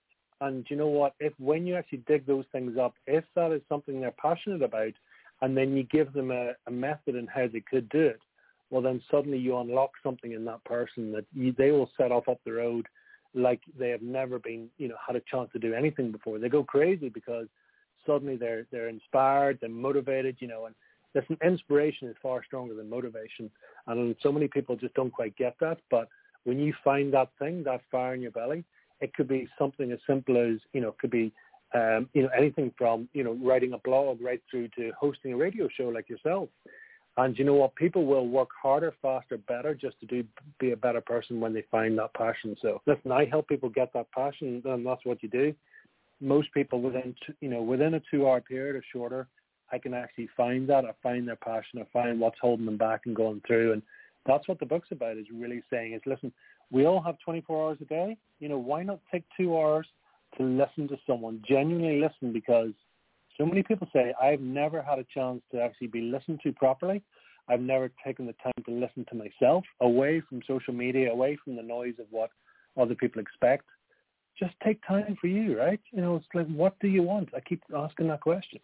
Speaker 8: And you know what? If when you actually dig those things up, if that is something they're passionate about, and then you give them a, a method in how they could do it, well, then suddenly you unlock something in that person that you, they will set off up the road like they have never been, you know, had a chance to do anything before. They go crazy because suddenly they're they're inspired, they're motivated, you know, and listen, inspiration is far stronger than motivation. And so many people just don't quite get that. But when you find that thing, that fire in your belly, it could be something as simple as, you know, it could be Um, you know, anything from, you know, writing a blog right through to hosting a radio show like yourself. And you know what? People will work harder, faster, better just to do be a better person when they find that passion. So listen, I help people get that passion, and that's what you do. Most people within, you know, within a two-hour period or shorter, I can actually find that. I find their passion. I find what's holding them back and going through. And that's what the book's about, is really saying is, listen, we all have twenty-four hours a day. You know, why not take two hours to listen to someone, genuinely listen, because so many people say, I've never had a chance to actually be listened to properly. I've never taken the time to listen to myself, away from social media, away from the noise of what other people expect, just take time for you, right? You know, it's like, what do you want? I keep asking that question.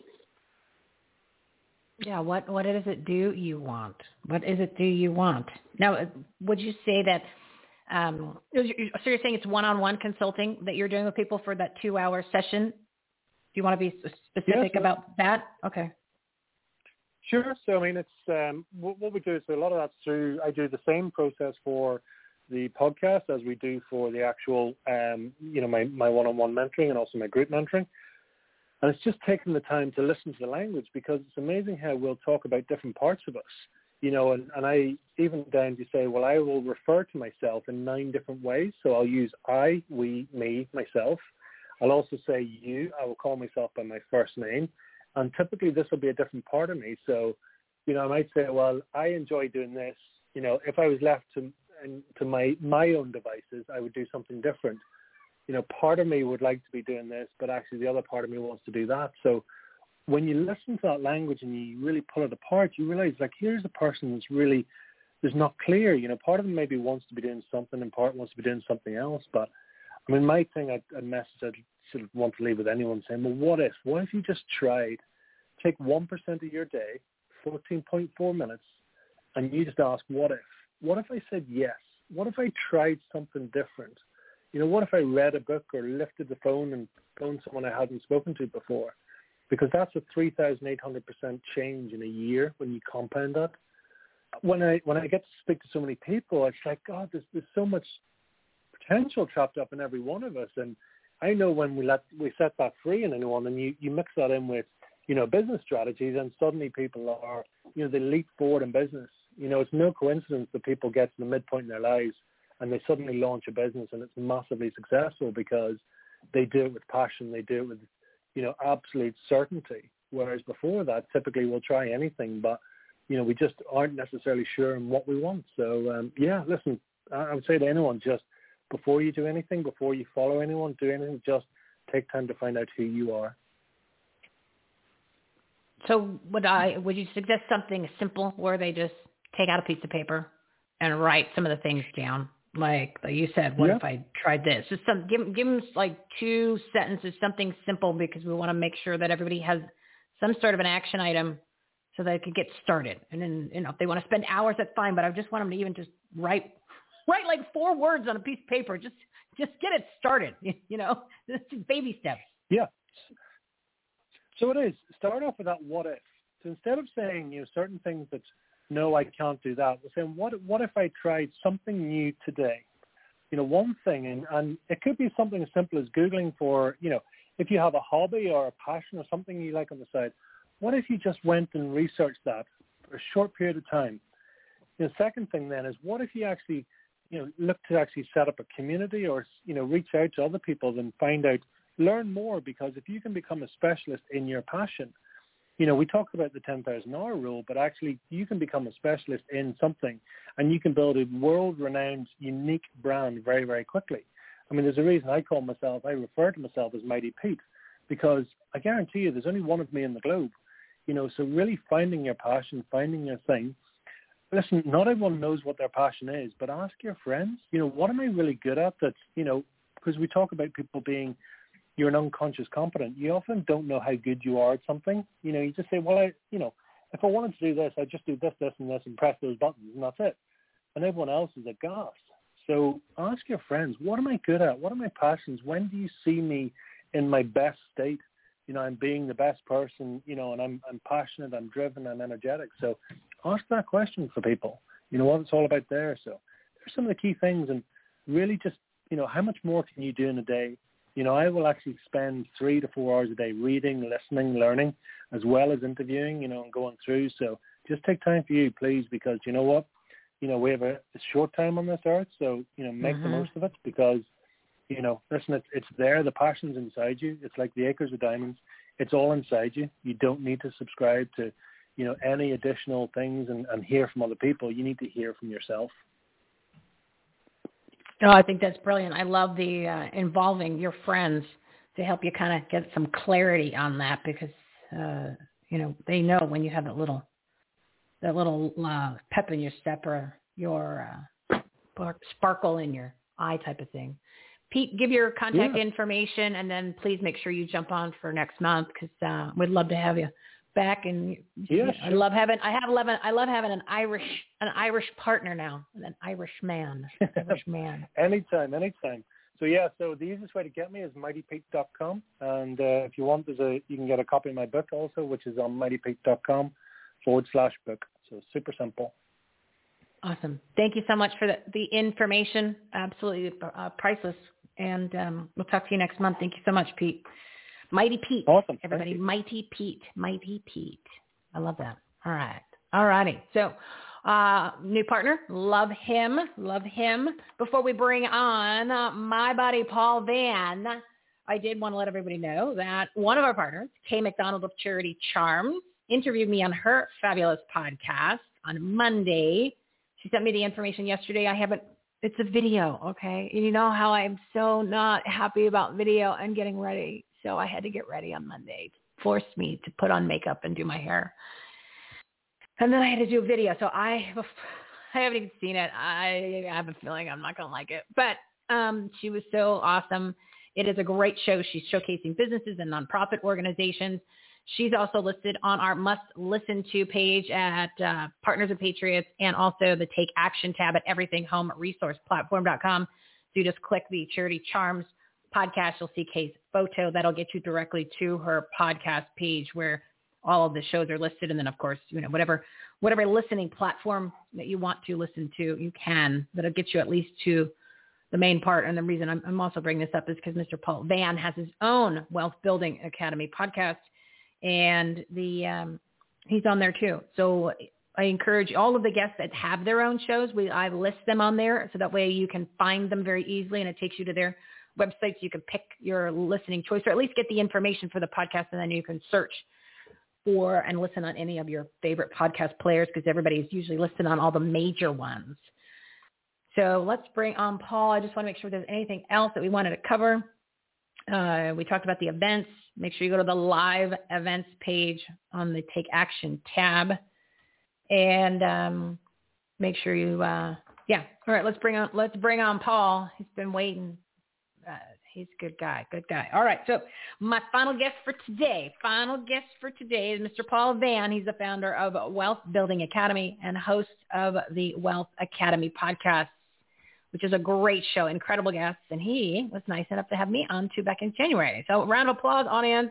Speaker 3: Yeah, what what is it do you want? What is it do you want? Now, would you say that, um, so you're saying it's one-on-one consulting that you're doing with people for that two-hour session? Do you want to be specific
Speaker 8: yes,
Speaker 3: about that? Okay.
Speaker 8: Sure. So, I mean, it's um, what, what we do is a lot of that's through, I do the same process for the podcast as we do for the actual, um, you know, my, my one-on-one mentoring and also my group mentoring. And it's just taking the time to listen to the language, because it's amazing how we'll talk about different parts of us, you know, and, and I even down to say, well, I will refer to myself in nine different ways. So I'll use I, we, me, myself. I'll also say you. I will call myself by my first name. And typically this will be a different part of me. So, you know, I might say, well, I enjoy doing this. You know, if I was left to, to my, my own devices, I would do something different. You know, part of me would like to be doing this, but actually the other part of me wants to do that. So when you listen to that language and you really pull it apart, you realize, like, here's a person that's really, is not clear. You know, part of them maybe wants to be doing something and part wants to be doing something else. But, I mean, my thing, a message I'd sort of want to leave with anyone saying, well, what if? What if you just tried, take one percent of your day, fourteen point four minutes, and you just ask, what if? What if I said yes? What if I tried something different? You know, what if I read a book or lifted the phone and phoned someone I hadn't spoken to before? Because that's a three thousand eight hundred percent change in a year when you compound that. When I when I get to speak to so many people, it's like, God, there's, there's so much potential trapped up in every one of us. And I know when we let we set that free in anyone, and you, you mix that in with, you know, business strategies, and suddenly people are, you know, they leap forward in business. You know, it's no coincidence that people get to the midpoint in their lives and they suddenly launch a business and it's massively successful because they do it with passion. They do it with, you know, absolute certainty. Whereas before that, typically we'll try anything, but, you know, we just aren't necessarily sure in what we want. So, um, yeah, listen, I would say to anyone, just before you do anything, before you follow anyone, do anything, just take time to find out who you are.
Speaker 3: So would I, would you suggest something simple where they just take out a piece of paper and write some of the things down? Like, like you said, what
Speaker 8: yeah.
Speaker 3: if I tried this? Just some, give, give them like two sentences, something simple, because we want to make sure that everybody has some sort of an action item so they can get started. And then, you know, if they want to spend hours, that's fine. But I just want them to even just write, write like four words on a piece of paper. Just, just get it started. You know, just baby steps.
Speaker 8: Yeah. So it is. Start off with that what if. So instead of saying, you know, certain things that, no, I can't do that, we're saying, what, what if I tried something new today? You know, one thing, and, and it could be something as simple as Googling for, you know, if you have a hobby or a passion or something you like on the side, what if you just went and researched that for a short period of time? The second thing then is, what if you actually, you know, look to actually set up a community or, you know, reach out to other people and find out, learn more, because if you can become a specialist in your passion, you know, we talk about the ten thousand hour rule, but actually you can become a specialist in something and you can build a world-renowned, unique brand very, very quickly. I mean, there's a reason I call myself, I refer to myself as Mighty Pete, because I guarantee you there's only one of me in the globe. You know, so really finding your passion, finding your thing. Listen, not everyone knows what their passion is, but ask your friends, you know, what am I really good at? That's, you know, because we talk about people being, you're an unconscious competent. You often don't know how good you are at something. You know, you just say, well, I, you know, if I wanted to do this, I'd just do this, this, and this and press those buttons, and that's it. And everyone else is aghast. So ask your friends, what am I good at? What are my passions? When do you see me in my best state? You know, I'm being the best person, you know, and I'm I'm passionate, I'm driven, I'm energetic. So ask that question for people. You know what it's all about there. So there's some of the key things, and really just, you know, how much more can you do in a day? You know, I will actually spend three to four hours a day reading, listening, learning, as well as interviewing, you know, and going through. So just take time for you, please, because you know what? You know, we have a, a short time on this earth, so, you know, make mm-hmm. the most of it, because, you know, listen, it's, it's there. The passion's inside you. It's like the acres of diamonds. It's all inside you. You don't need to subscribe to, you know, any additional things and, and hear from other people. You need to hear from yourself.
Speaker 3: Oh, I think that's brilliant. I love the uh, involving your friends to help you kind of get some clarity on that, because, uh, you know, they know when you have that little, that little uh, pep in your step or your uh, sparkle in your eye type of thing. Pete, give your contact
Speaker 8: Yeah.
Speaker 3: information, and then please make sure you jump on for next month because uh, we'd love to have you back. And
Speaker 8: Yeah,
Speaker 3: I
Speaker 8: sure.
Speaker 3: love having I have eleven. I love having an Irish an Irish partner now, an Irish man, Irish man.
Speaker 8: anytime, anytime. So yeah, so the easiest way to get me is mighty pete dot com, and uh, if you want, there's a you can get a copy of my book also, which is on mighty pete dot com forward slash book. So super simple.
Speaker 3: Awesome. Thank you so much for the, the information. Absolutely uh, priceless. And um, we'll talk to you next month. Thank you so much, Pete. Mighty Pete.
Speaker 8: Awesome.
Speaker 3: Everybody, Mighty Pete. Mighty Pete. I love that. All right. All righty. So uh, new partner. Love him. Love him. Before we bring on uh, my buddy, Paul Van, I did want to let everybody know that one of our partners, Kay McDonald of Charity Charms, interviewed me on her fabulous podcast on Monday. She sent me the information yesterday. I haven't, it's a video, okay? And you know how I'm so not happy about video and getting ready. So I had to get ready on Monday. Forced me to put on makeup and do my hair. And then I had to do a video. So I I haven't even seen it. I have a feeling I'm not going to like it. But um, she was so awesome. It is a great show. She's showcasing businesses and nonprofit organizations. She's also listed on our must-listen to page at uh, Partners of Patriots and also the Take Action tab at everything home resource platform dot com. So you just click the Charity Charms podcast. You'll see Kay's photo. That'll get you directly to her podcast page where all of the shows are listed. And then, of course, you know, whatever whatever listening platform that you want to listen to, you can. That'll get you at least to the main part. And the reason I'm, I'm also bringing this up is because Mister Paul Van has his own Wealth Building Academy podcast. And the um, he's on there too. So I encourage all of the guests that have their own shows. We I list them on there so that way you can find them very easily, and it takes you to their websites. You can pick your listening choice, or at least get the information for the podcast, and then you can search for and listen on any of your favorite podcast players because everybody's usually listed on all the major ones. So let's bring on Paul. I just want to make sure there's anything else that we wanted to cover. Uh, we talked about the events. Make sure you go to the live events page on the Take Action tab, and um, make sure you, uh, yeah. All right, let's bring on let's bring on Paul. He's been waiting. Uh, he's a good guy, good guy. All right, so my final guest for today, final guest for today is Mister Paul Van. He's the founder of Wealth Building Academy and host of the Wealth Academy podcast, which is a great show, incredible guests. And he was nice enough to have me on too back in January. So round of applause, audience.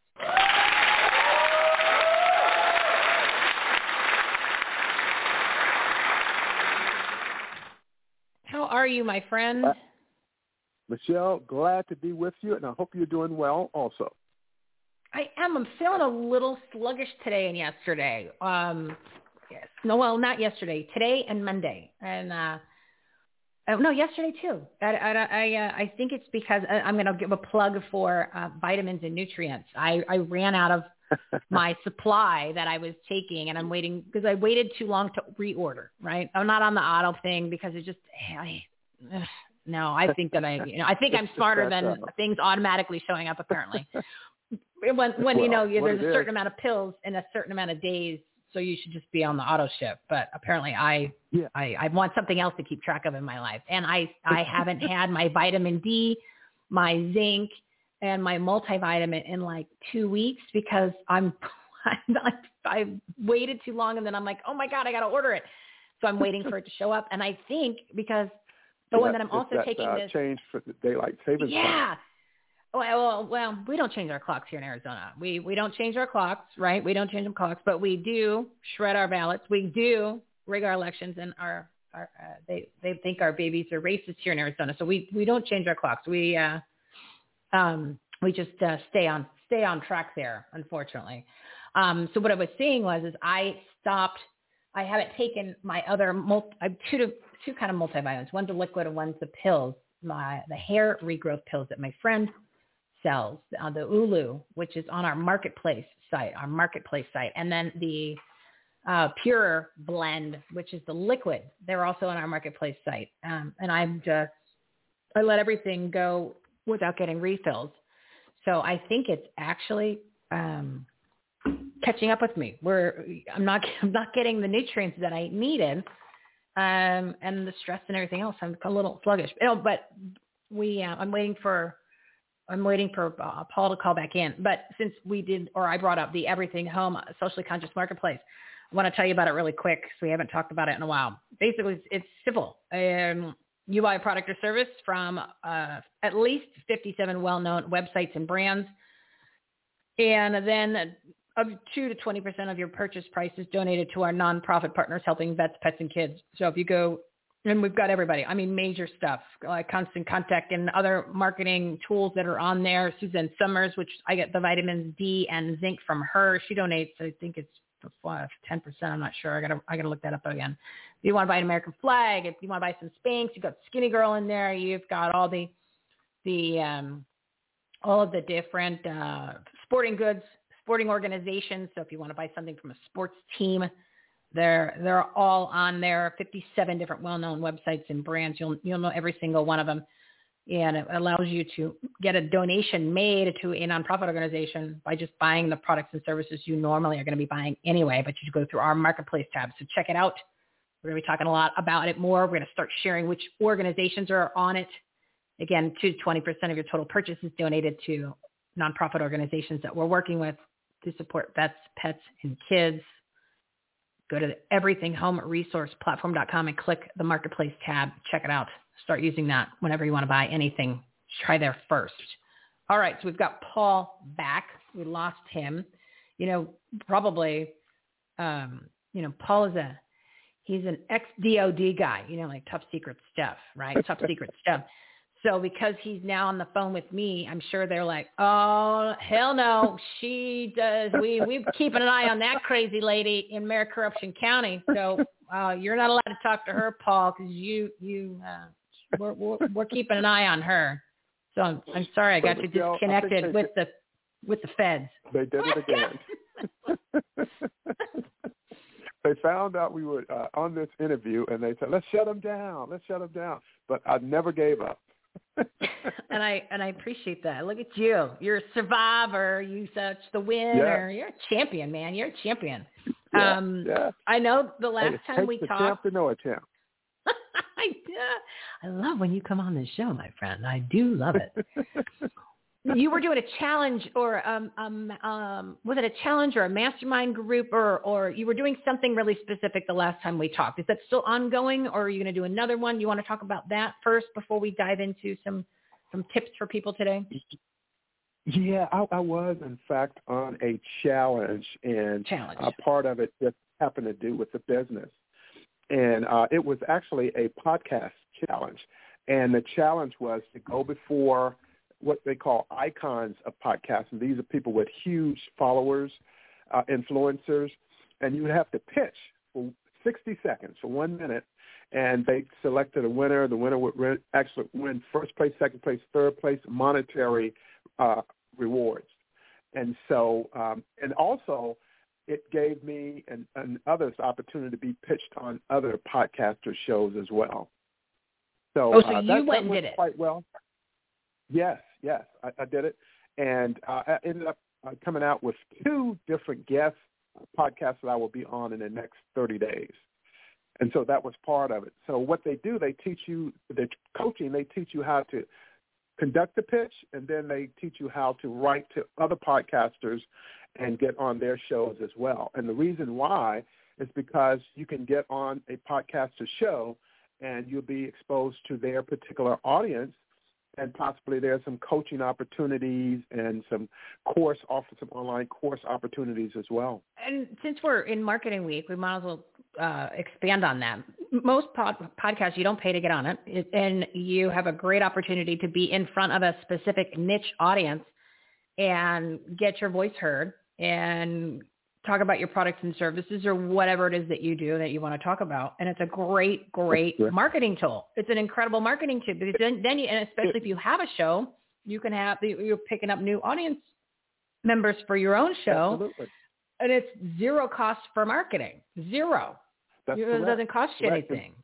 Speaker 3: How are you, my friend?
Speaker 9: Uh, Michelle, glad to be with you, and I hope you're doing well also.
Speaker 3: I am. I'm feeling a little sluggish today and yesterday. Um, yes. No, well, not yesterday. Today and Monday. And, uh, Oh, no, yesterday too. I I I, uh, I think it's because I, I'm going to give a plug for uh, vitamins and nutrients. I, I ran out of my supply that I was taking, and I'm waiting because I waited too long to reorder. Right? I'm not on the auto thing because it just I, ugh, no. I think that I you know I think I'm smarter than things automatically showing up. Apparently, when when well, you know there's a certain is. amount of pills in a certain amount of days. So you should just be on the auto ship. But apparently I, yeah. I I want something else to keep track of in my life. And I, I haven't had my vitamin D, my zinc, and my multivitamin in like two weeks because I'm, I'm not, I waited too long. And then I'm like, oh, my God, I got to order it. So I'm waiting for it to show up. And I think because the yeah, one that I'm also
Speaker 9: that,
Speaker 3: taking
Speaker 9: uh,
Speaker 3: this.
Speaker 9: change for the daylight savings
Speaker 3: Yeah.
Speaker 9: time.
Speaker 3: Well, well, we don't change our clocks here in Arizona. We we don't change our clocks, right? We don't change our clocks, but we do shred our ballots. We do rig our elections, and our, our uh, they they think our babies are racist here in Arizona. So we, we don't change our clocks. We uh um we just uh, stay on stay on track there, unfortunately. Um, so what I was saying was is I stopped. I haven't taken my other multi, I have two to, two kind of multivitamins. One's a liquid, and one's the pills. My the hair regrowth pills that my friend sells, uh, the Ulu, which is on our marketplace site, our marketplace site, and then the uh, Pure Blend, which is the liquid. They're also on our marketplace site. Um, and I'm just, I let everything go without getting refills. So I think it's actually um, catching up with me. Where I'm not, I'm not getting the nutrients that I needed, um, and the stress and everything else. I'm a little sluggish. You know, but we uh, I'm waiting for I'm waiting for uh, Paul to call back in. But since we did, or I brought up the Everything Home Socially Conscious Marketplace, I want to tell you about it really quick because we haven't talked about it in a while. Basically, it's, it's simple. Um, you buy a product or service from uh, at least fifty-seven well-known websites and brands, and then up to to twenty percent of your purchase price is donated to our nonprofit partners helping vets, pets, and kids. So if you go, and we've got everybody, I mean, major stuff, like Constant Contact and other marketing tools that are on there. Suzanne Summers, which I get the vitamins D and zinc from her. She donates, I think it's ten percent. I'm not sure. I gotta, I gotta look that up again. If you want to buy an American Flag, if you want to buy some Spanx, you've got Skinny Girl in there. You've got all the, the, um, all of the different uh, sporting goods, sporting organizations. So if you want to buy something from a sports team, they're they're all on there. fifty-seven different well-known websites and brands. You'll you'll know every single one of them, and it allows you to get a donation made to a nonprofit organization by just buying the products and services you normally are going to be buying anyway. But you go through our marketplace tab. So check it out. We're going to be talking a lot about it more. We're going to start sharing which organizations are on it. Again, two to twenty percent of your total purchase is donated to nonprofit organizations that we're working with to support vets, pets, and kids. Go to the everything home resource platform dot com and click the marketplace tab. Check it out. Start using that whenever you want to buy anything. Try there first. All right, so we've got Paul back. We lost him. You know, probably, um, you know, Paul is a, he's an ex-D O D guy, you know, like top secret stuff, right? Top secret stuff. So because he's now on the phone with me, I'm sure they're like, oh, hell no, she does. We, we're keeping an eye on that crazy lady in Mayor Corruption County. So uh, you're not allowed to talk to her, Paul, because you, you, uh, we're, we're, we're keeping an eye on her. So I'm, I'm sorry I got you disconnected with the, with the feds.
Speaker 9: They did it again. They found out we were uh, on this interview, and they said, let's shut them down. Let's shut them down. But I never gave up.
Speaker 3: and I and I appreciate that. Look at you. You're a survivor. You such the winner. Yeah. You're a champion, man. You're a champion.
Speaker 9: Yeah,
Speaker 3: um,
Speaker 9: yeah.
Speaker 3: I know the last
Speaker 9: hey,
Speaker 3: time we
Speaker 9: the
Speaker 3: talked.
Speaker 9: Champ to know a champ.
Speaker 3: I, I love when you come on the show, my friend. I do love it. You were doing a challenge, or um, um, um, was it a challenge or a mastermind group, or, or you were doing something really specific the last time we talked. Is that still ongoing, or are you going to do another one? You want to talk about that first before we dive into some, some tips for people today?
Speaker 9: Yeah, I, I was, in fact, on a challenge, and
Speaker 3: challenge.
Speaker 9: a part of it just happened to do with the business. And uh, it was actually a podcast challenge, and the challenge was to go before what they call icons of podcasting. These are people with huge followers, uh, influencers, and you would have to pitch for sixty seconds, for one minute, and they selected a winner. The winner would re- actually win first place, second place, third place, monetary uh, rewards. And so, um, and also it gave me and, and others opportunity to be pitched on other podcaster shows as well. So,
Speaker 3: oh, so
Speaker 9: uh,
Speaker 3: you
Speaker 9: that,
Speaker 3: went
Speaker 9: that
Speaker 3: and
Speaker 9: went
Speaker 3: did it.
Speaker 9: quite well. Yes, yes, I, I did it, and uh, I ended up uh, coming out with two different guest podcasts that I will be on in the next thirty days, and so that was part of it. So what they do, they teach you the coaching. They teach you how to conduct the pitch, and then they teach you how to write to other podcasters and get on their shows as well. And the reason why is because you can get on a podcaster show, and you'll be exposed to their particular audience. And possibly there's some coaching opportunities and some course, offer some online course opportunities as well.
Speaker 3: And since we're in Marketing Week, we might as well uh, expand on that. Most pod- podcasts, you don't pay to get on it, and you have a great opportunity to be in front of a specific niche audience and get your voice heard and talk about your products and services or whatever it is that you do that you want to talk about. And it's a great, great
Speaker 9: yeah.
Speaker 3: marketing tool. It's an incredible marketing tool because then, then you, and especially if you have a show, you can have, you're picking up new audience members for your own show.
Speaker 9: Absolutely.
Speaker 3: And it's zero cost for marketing. Zero.
Speaker 9: That's
Speaker 3: it
Speaker 9: correct.
Speaker 3: doesn't cost you
Speaker 9: Correct.
Speaker 3: anything.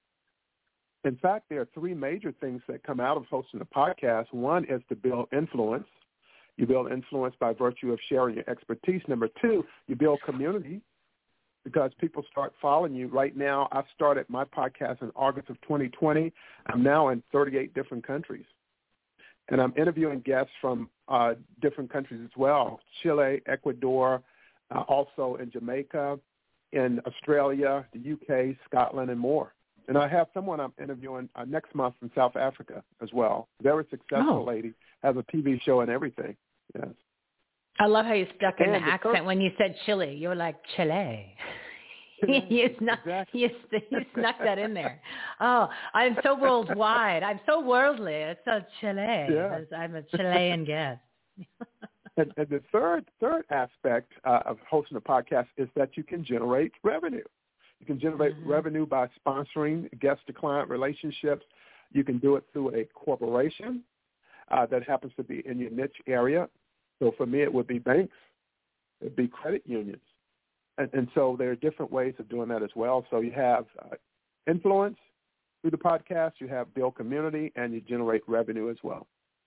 Speaker 9: In fact, there are three major things that come out of hosting a podcast. One is to build influence. You build influence by virtue of sharing your expertise. Number two, you build community because people start following you. Right now, I started my podcast in August of twenty twenty. I'm now in thirty-eight different countries. And I'm interviewing guests from uh, different countries as well, Chile, Ecuador, uh, also in Jamaica, in Australia, the U K, Scotland, and more. And I have someone I'm interviewing uh, next month from South Africa as well. Very successful
Speaker 3: Oh.
Speaker 9: lady, has a T V show and everything. Yes.
Speaker 3: I love how you stuck in
Speaker 9: And
Speaker 3: the
Speaker 9: the
Speaker 3: accent
Speaker 9: first-
Speaker 3: when you said Chile. You were like, Chile.
Speaker 9: Chile,
Speaker 3: you, snuck,
Speaker 9: exactly.
Speaker 3: you, you snuck that in there. Oh, I'm so worldwide. I'm so worldly. It's so Chile.
Speaker 9: Yeah.
Speaker 3: I'm a Chilean guest.
Speaker 9: And, and the third third aspect uh, of hosting a podcast is that you can generate revenue. You can generate
Speaker 3: Mm-hmm.
Speaker 9: revenue by sponsoring guest-to-client relationships. You can do it through a corporation uh, that happens to be in your niche area. So for me, it would be banks. It would be credit unions. And, and so there are different ways of doing that as well. So you have uh, influence through the podcast, you have build community, and you generate revenue as well.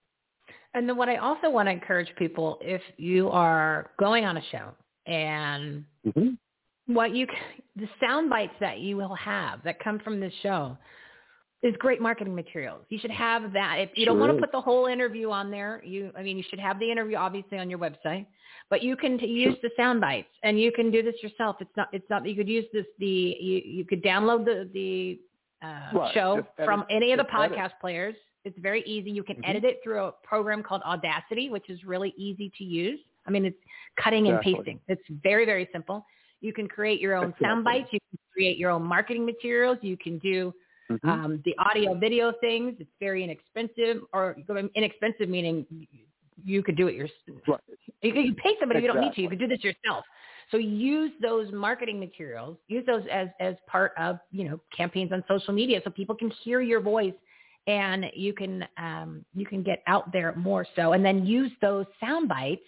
Speaker 3: And then what I also want to encourage people, if you are going on a show and
Speaker 9: Mm-hmm.
Speaker 3: what you, the sound bites that you will have that come from this show is great marketing materials. You should have that. If you don't
Speaker 9: Sure
Speaker 3: want to
Speaker 9: is.
Speaker 3: put the whole interview on there, you, I mean, you should have the interview obviously on your website, but you can t- use the sound bites and you can do this yourself. It's not, it's not, you could use this, the, you, you could download the, the uh,
Speaker 9: Right.
Speaker 3: show
Speaker 9: Just edit-
Speaker 3: from any of the
Speaker 9: just edit.
Speaker 3: podcast players. It's very easy. You can
Speaker 9: Mhm.
Speaker 3: edit it through a program called Audacity, which is really easy to use. I mean, it's cutting and
Speaker 9: Exactly.
Speaker 3: pasting. It's very, very simple. You can create your own
Speaker 9: Exactly.
Speaker 3: sound bites. You can create your own marketing materials. You can do
Speaker 9: Mhm.
Speaker 3: um, the audio video things. It's very inexpensive, or inexpensive meaning you could do it yourself.
Speaker 9: Right.
Speaker 3: You can you pay somebody. You don't need to.
Speaker 9: Exactly.
Speaker 3: You could do this yourself. So use those marketing materials. Use those as as part of, you know, campaigns on social media, so people can hear your voice, and you can um, you can get out there more so. And then use those sound bites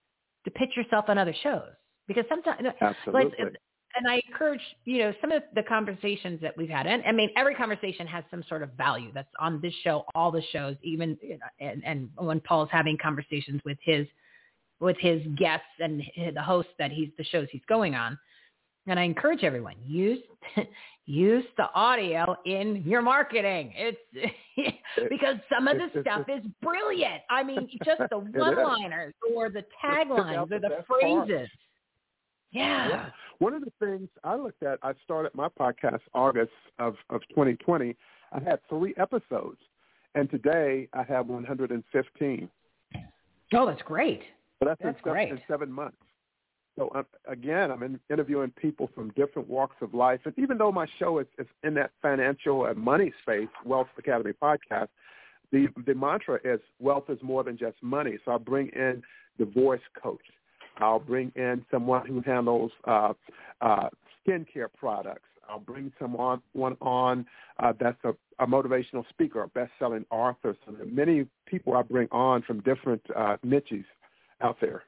Speaker 3: to pitch yourself on other shows, because sometimes
Speaker 9: Absolutely.
Speaker 3: like, and I encourage, you know, some of the conversations that we've had, and I mean, every conversation has some sort of value that's on this show, all the shows, even, and, and when Paul's having conversations with his, with his guests and the hosts that he's, the shows he's going on. And I encourage everyone, use, use the audio in your marketing. It's because some of the
Speaker 9: It's-
Speaker 3: stuff
Speaker 9: it's-
Speaker 3: is brilliant. I mean, just the
Speaker 9: It is.
Speaker 3: one-liners or the taglines
Speaker 9: out
Speaker 3: or
Speaker 9: the
Speaker 3: the
Speaker 9: best parts.
Speaker 3: phrases. Yeah.
Speaker 9: Yeah. One of the things I looked at, I started my podcast August of, of twenty twenty. I had three episodes, and today I have one hundred fifteen.
Speaker 3: Oh, that's great.
Speaker 9: But that's,
Speaker 3: That's
Speaker 9: in, seven,
Speaker 3: great.
Speaker 9: in seven months. So uh, again, I'm in, interviewing people from different walks of life. And even though my show is, is in that financial and money space, Wealth Academy Podcast, the, the mantra is wealth is more than just money. So I bring in the voice coach. I'll bring in someone who handles uh, uh, skincare products. I'll bring someone one on uh, that's a, a motivational speaker, a best-selling author. So there are many people I bring on from different uh, niches out there.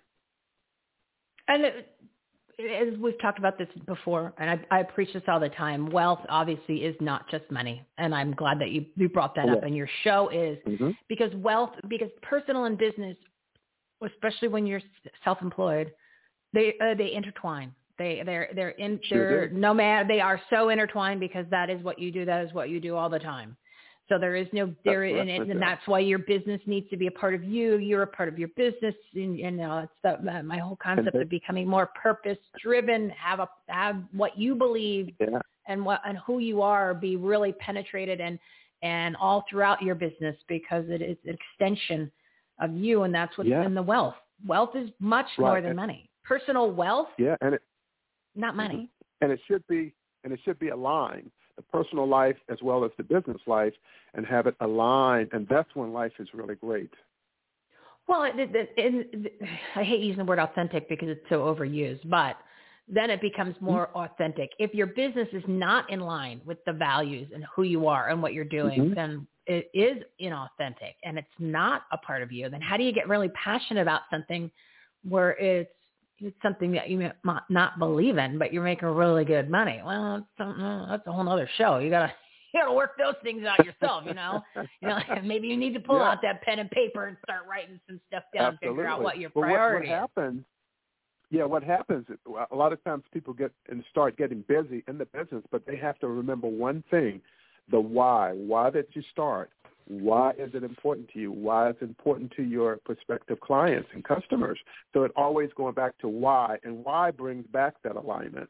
Speaker 3: And it, as we've talked about this before, and I, I preach this all the time, wealth obviously is not just money. And I'm glad that you, you brought that
Speaker 9: Yeah.
Speaker 3: up. And your show is
Speaker 9: Mm-hmm.
Speaker 3: because wealth, because personal and business, especially when you're self-employed, they uh, they intertwine. They they're they're in
Speaker 9: Sure
Speaker 3: they're
Speaker 9: do.
Speaker 3: no matter they are so intertwined, because that is what you do. That is what you do all the time. So there is no there,
Speaker 9: That's
Speaker 3: and,
Speaker 9: right,
Speaker 3: and
Speaker 9: yeah.
Speaker 3: that's why your business needs to be a part of you. You're a part of your business, and you know it's the, uh, my whole concept
Speaker 9: they-
Speaker 3: of becoming more purpose driven. Have a have what you believe
Speaker 9: Yeah.
Speaker 3: and what and who you are be really penetrated and and all throughout your business, because it is an extension of you, and that's what's
Speaker 9: Yeah.
Speaker 3: in the wealth. Wealth is much
Speaker 9: Right.
Speaker 3: more than
Speaker 9: And-
Speaker 3: money. Personal wealth,
Speaker 9: Yeah, and it
Speaker 3: not money.
Speaker 9: and it should be and it should be aligned, the personal life as well as the business life, and have it aligned, and that's when life is really great.
Speaker 3: Well, it, it, it, it, I hate using the word authentic because it's so overused, but then it becomes more
Speaker 9: Mm-hmm.
Speaker 3: authentic. If your business is not in line with the values and who you are and what you're doing,
Speaker 9: Mhm.
Speaker 3: then it is inauthentic and it's not a part of you. Then how do you get really passionate about something where it's it's something that you may not, not believe in, but you're making really good money? Well, that's, uh, that's a whole other show. You gotta you gotta work those things out yourself. You know, you know, maybe you need to pull
Speaker 9: Yeah.
Speaker 3: out that pen and paper and start writing some stuff down, and figure out
Speaker 9: Absolutely.
Speaker 3: what your
Speaker 9: But what-
Speaker 3: priority
Speaker 9: what
Speaker 3: is.
Speaker 9: happens? Yeah, what happens? is A lot of times people get and start getting busy in the business, but they have to remember one thing: the why. Why did you start? Why is it important to you? Why is it important to your prospective clients and customers? So it always going back to why, and why brings back that alignment.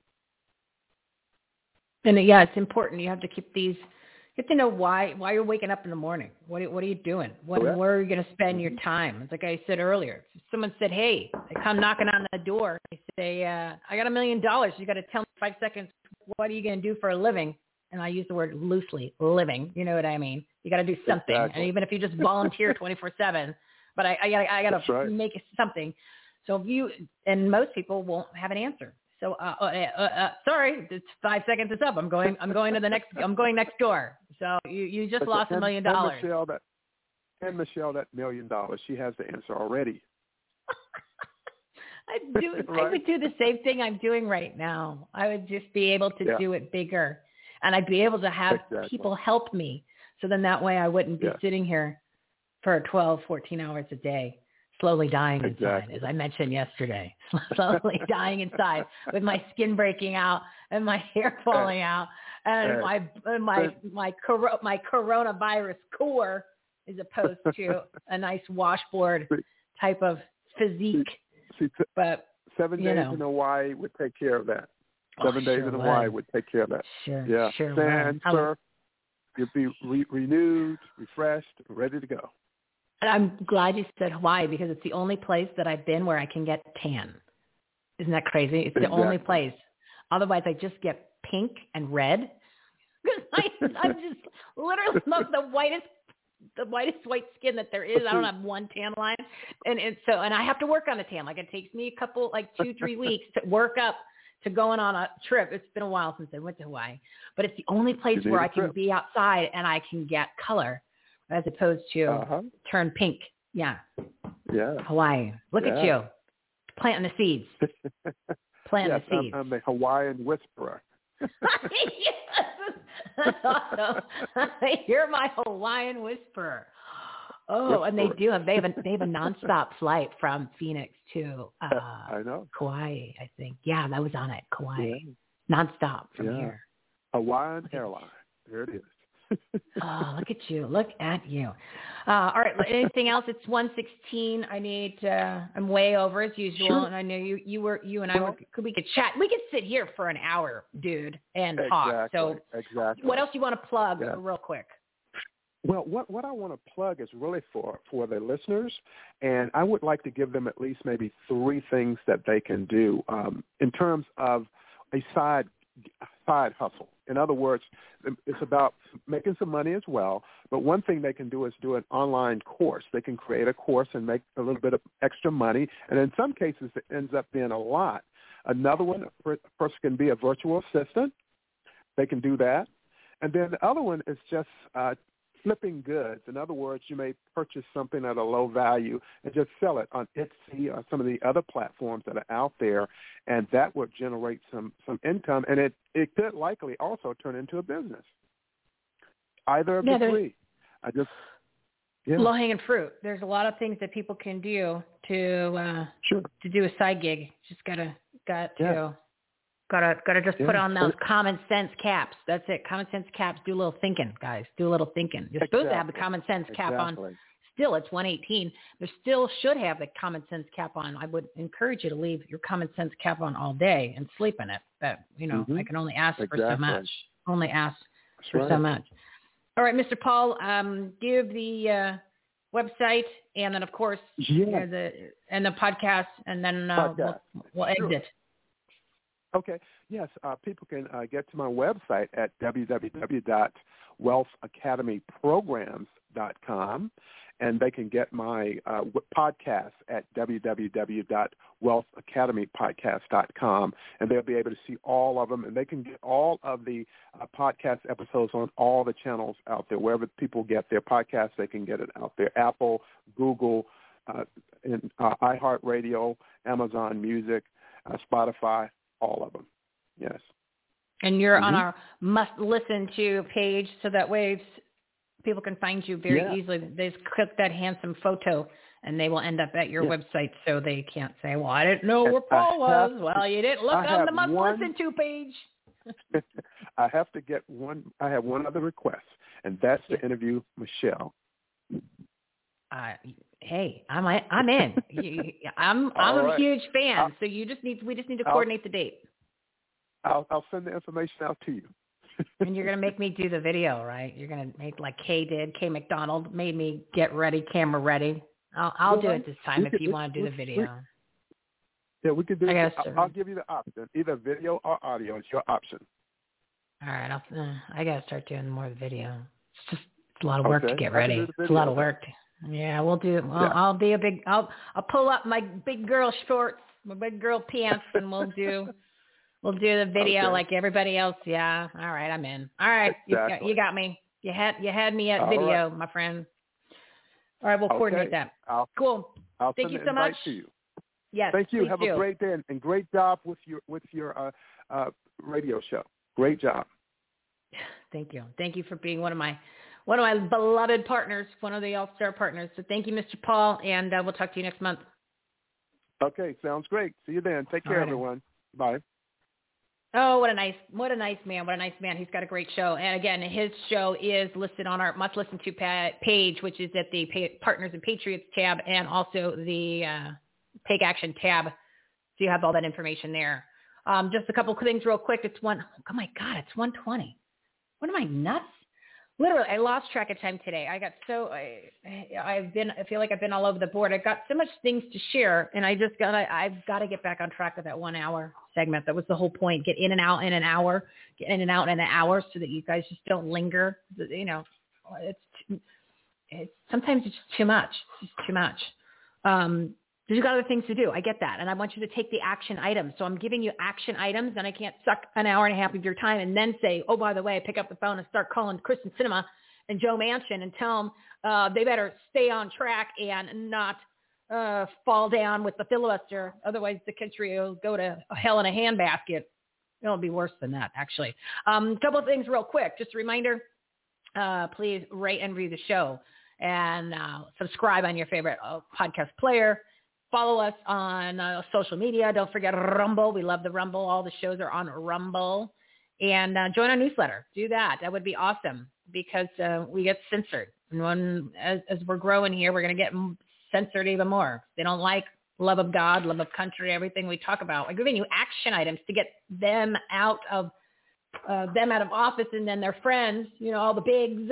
Speaker 3: And yeah, it's important. You have to keep these. You have to know why why you're waking up in the morning. What are, what are you doing? What,
Speaker 9: Correct.
Speaker 3: Where are you going to spend your time? It's like I said earlier. If someone said, "Hey," they come knocking on the door. They say, uh, "I got a million dollars. You got to tell me in five seconds. What are you going to do for a living?" And I use the word loosely, living. You know what I mean? You got to do something,
Speaker 9: exactly.
Speaker 3: and even if you just volunteer twenty-four seven. But I, I got I got to
Speaker 9: right.
Speaker 3: make something. So if you and most people won't have an answer. So uh, uh, uh, uh, sorry, it's five seconds is up. I'm going. I'm going to the next. I'm going next door. So you, you just
Speaker 9: but
Speaker 3: lost
Speaker 9: and,
Speaker 3: a million dollars.
Speaker 9: And Michelle, that and Michelle, that million dollars, she has the answer already.
Speaker 3: I do.
Speaker 9: right?
Speaker 3: I would do the same thing I'm doing right now. I would just be able to
Speaker 9: yeah.
Speaker 3: do it bigger, and I'd be able to have
Speaker 9: exactly.
Speaker 3: people help me. So then that way I wouldn't be
Speaker 9: yeah.
Speaker 3: sitting here for twelve, fourteen hours a day. Slowly dying inside,
Speaker 9: exactly.
Speaker 3: as I mentioned yesterday. Slowly dying inside with my skin breaking out and my hair falling out and
Speaker 9: Hey.
Speaker 3: my and my my coro- my coronavirus core, as opposed to a nice washboard type of physique.
Speaker 9: See, see,
Speaker 3: but
Speaker 9: seven
Speaker 3: you
Speaker 9: days
Speaker 3: know.
Speaker 9: in Hawaii would take care of that. Seven
Speaker 3: oh,
Speaker 9: days
Speaker 3: sure
Speaker 9: in Hawaii
Speaker 3: would.
Speaker 9: would take care of that.
Speaker 3: Sure,
Speaker 9: yeah.
Speaker 3: sure
Speaker 9: Sand,
Speaker 3: would.
Speaker 9: surf, you'll be re- renewed, refreshed, ready to go.
Speaker 3: And I'm glad you said Hawaii because it's the only place that I've been where I can get tan. Isn't that crazy? It's the
Speaker 9: exactly.
Speaker 3: only place. Otherwise, I just get pink and red. I, I'm just literally the whitest, the whitest white skin that there is. I don't have one tan line, and and so and I have to work on the tan. Like it takes me a couple, like two, three weeks to work up to going on a trip. It's been a while since I went to Hawaii, but it's the only place where I can
Speaker 9: trip.
Speaker 3: be outside and I can get color. As opposed to
Speaker 9: uh-huh.
Speaker 3: turn pink. Yeah.
Speaker 9: Yeah.
Speaker 3: Hawaii. Look
Speaker 9: yeah.
Speaker 3: at you. Planting the seeds. Planting
Speaker 9: yes,
Speaker 3: the seeds.
Speaker 9: I'm, I'm the Hawaiian whisperer.
Speaker 3: Yes. Awesome. You're my Hawaiian whisperer. Oh, whisperer. And they do have, they have a, they have a nonstop flight from Phoenix to uh,
Speaker 9: I know.
Speaker 3: Kauai, I think. Yeah, that was on it. Kauai.
Speaker 9: Yeah.
Speaker 3: Nonstop from
Speaker 9: yeah.
Speaker 3: here.
Speaker 9: Hawaiian Airline. There it is.
Speaker 3: Oh, look at you. Look at you. Uh, all right. Anything else? It's one sixteen. I need, uh, I'm way over as usual.
Speaker 9: Sure.
Speaker 3: And I know you, you were, you and I
Speaker 9: well,
Speaker 3: were, could, we could chat. We could sit here for an hour, dude, and
Speaker 9: exactly,
Speaker 3: talk. So
Speaker 9: exactly.
Speaker 3: what else you want to plug
Speaker 9: yeah.
Speaker 3: real quick?
Speaker 9: Well, what, what I want to plug is really for, for the listeners, and I would like to give them at least maybe three things that they can do um, in terms of a side side hustle. In other words, it's about making some money as well, but one thing they can do is do an online course. They can create a course and make a little bit of extra money, and in some cases it ends up being a lot. Another one, a person can be a virtual assistant. They can do that. And then the other one is just uh, flipping goods. In other words, you may purchase something at a low value and just sell it on Etsy or some of the other platforms that are out there, and that would generate some, some income, and it, it could likely also turn into a business. Either of
Speaker 3: yeah,
Speaker 9: the three. I just yeah.
Speaker 3: Low-hanging fruit. There's a lot of things that people can do to uh,
Speaker 9: sure.
Speaker 3: to do a side gig. Just gotta got to
Speaker 9: yeah.
Speaker 3: gotta gotta just
Speaker 9: yeah.
Speaker 3: put on those common sense caps. That's it. Common sense caps. Do a little thinking, guys. Do a little thinking. You're
Speaker 9: exactly.
Speaker 3: supposed to have the common sense cap
Speaker 9: exactly.
Speaker 3: on. Still, it's one eighteen. There still should have the common sense cap on. I would encourage you to leave your common sense cap on all day and sleep in it. But you know,
Speaker 9: mm-hmm.
Speaker 3: I can only ask
Speaker 9: exactly.
Speaker 3: for so much. Only ask
Speaker 9: That's
Speaker 3: for
Speaker 9: right.
Speaker 3: so much. All right, Mister Paul, um, give the uh, website and then, of course,
Speaker 9: yeah.
Speaker 3: uh, the and the podcast, and then uh,
Speaker 9: podcast.
Speaker 3: we'll, we'll exit.
Speaker 9: Sure. Okay. Yes, uh, people can uh, get to my website at w w w dot wealth academy programs dot com, and they can get my uh, podcast at w w w dot wealth academy podcast dot com, and they'll be able to see all of them, and they can get all of the uh, podcast episodes on all the channels out there. Wherever people get their podcasts, they can get it out there. Apple, Google, uh, and, uh, iHeartRadio, Amazon Music, uh, Spotify, all of them. Yes.
Speaker 3: And you're
Speaker 9: mm-hmm.
Speaker 3: on our must-listen to page, so that way people can find you very
Speaker 9: yeah.
Speaker 3: easily. They just click that handsome photo, and they will end up at your
Speaker 9: yeah.
Speaker 3: website, so they can't say, well, I didn't know where Paul
Speaker 9: have,
Speaker 3: was. Well, you didn't look
Speaker 9: I
Speaker 3: on the
Speaker 9: one,
Speaker 3: must-listen to page.
Speaker 9: I have to get one. I have one other request, and that's
Speaker 3: yeah.
Speaker 9: to interview Michelle
Speaker 3: Uh, hey, I'm I'm in. I'm I'm
Speaker 9: All
Speaker 3: a
Speaker 9: right.
Speaker 3: huge fan.
Speaker 9: I'll,
Speaker 3: so you just need we just need to
Speaker 9: I'll,
Speaker 3: coordinate the date.
Speaker 9: I'll I'll send the information out to you.
Speaker 3: And you're gonna make me do the video, right? You're gonna make like Kay did. Kay McDonald made me get ready, camera ready. I'll I'll
Speaker 9: well,
Speaker 3: do it this time if
Speaker 9: could,
Speaker 3: you want to do
Speaker 9: we,
Speaker 3: the video.
Speaker 9: We, yeah, we could do.
Speaker 3: I
Speaker 9: it.
Speaker 3: guess,
Speaker 9: I'll give you the option, either video or audio. It's your option.
Speaker 3: All right, I'll, uh, I gotta start doing more video. It's just it's a lot of work
Speaker 9: okay.
Speaker 3: to get
Speaker 9: I
Speaker 3: ready.
Speaker 9: it's
Speaker 3: a lot of work. Yeah, we'll do it. Well,
Speaker 9: yeah.
Speaker 3: I'll be a big. I'll I'll pull up my big girl shorts, my big girl pants, and we'll do we'll do the video
Speaker 9: okay.
Speaker 3: like everybody else. Yeah. All right, I'm in. All right,
Speaker 9: exactly.
Speaker 3: you, got, you got me. You had you had me at
Speaker 9: All
Speaker 3: video,
Speaker 9: right.
Speaker 3: my friend. All right, we'll coordinate
Speaker 9: okay.
Speaker 3: that.
Speaker 9: I'll,
Speaker 3: cool.
Speaker 9: I'll
Speaker 3: Thank
Speaker 9: send
Speaker 3: you
Speaker 9: the
Speaker 3: so much.
Speaker 9: To you.
Speaker 3: Yes.
Speaker 9: Thank you. Have
Speaker 3: do.
Speaker 9: a great day and, and great job with your with your uh, uh, radio show. Great job.
Speaker 3: Thank you. Thank you for being one of my one of my beloved partners, one of the All-Star partners. So thank you, Mister Paul, and uh, we'll talk to you next month.
Speaker 9: Okay, sounds great. See you then. Take care,
Speaker 3: right.
Speaker 9: everyone. Bye.
Speaker 3: Oh, what a nice, what a nice man. What a nice man. He's got a great show. And again, his show is listed on our must listen to page, which is at the Partners and Patriots tab and also the uh, Take Action tab. So you have all that information there. Um, just a couple of things real quick. It's one, oh my God, it's one twenty. What am I, nuts? Literally, I lost track of time today. I got so, I, I've been, I feel like I've been all over the board. I've got so much things to share, and I just got to, I've got to get back on track with that one hour segment. That was the whole point. Get in and out in an hour, get in and out in an hour so that you guys just don't linger. You know, it's, it's sometimes it's just too much. It's just too much. Um, You've got other things to do. I get that. And I want you to take the action items. So I'm giving you action items, and I can't suck an hour and a half of your time and then say, oh, by the way, pick up the phone and start calling Kristen Cinema and Joe Manchin and tell them uh, they better stay on track and not uh, fall down with the filibuster. Otherwise, the country will go to hell in a handbasket. It'll be worse than that, actually. A um, couple of things real quick. Just a reminder, uh, please rate and review the show and uh, subscribe on your favorite uh, podcast player. Follow us on uh, social media. Don't forget Rumble. We love the Rumble. All the shows are on Rumble. And uh, join our newsletter. Do that. That would be awesome because uh, we get censored. And when, as, as we're growing here, we're going to get censored even more. They don't like love of God, love of country, everything we talk about. We're giving you action items to get them out of uh, them out of office, and then their friends, you know, all the bigs.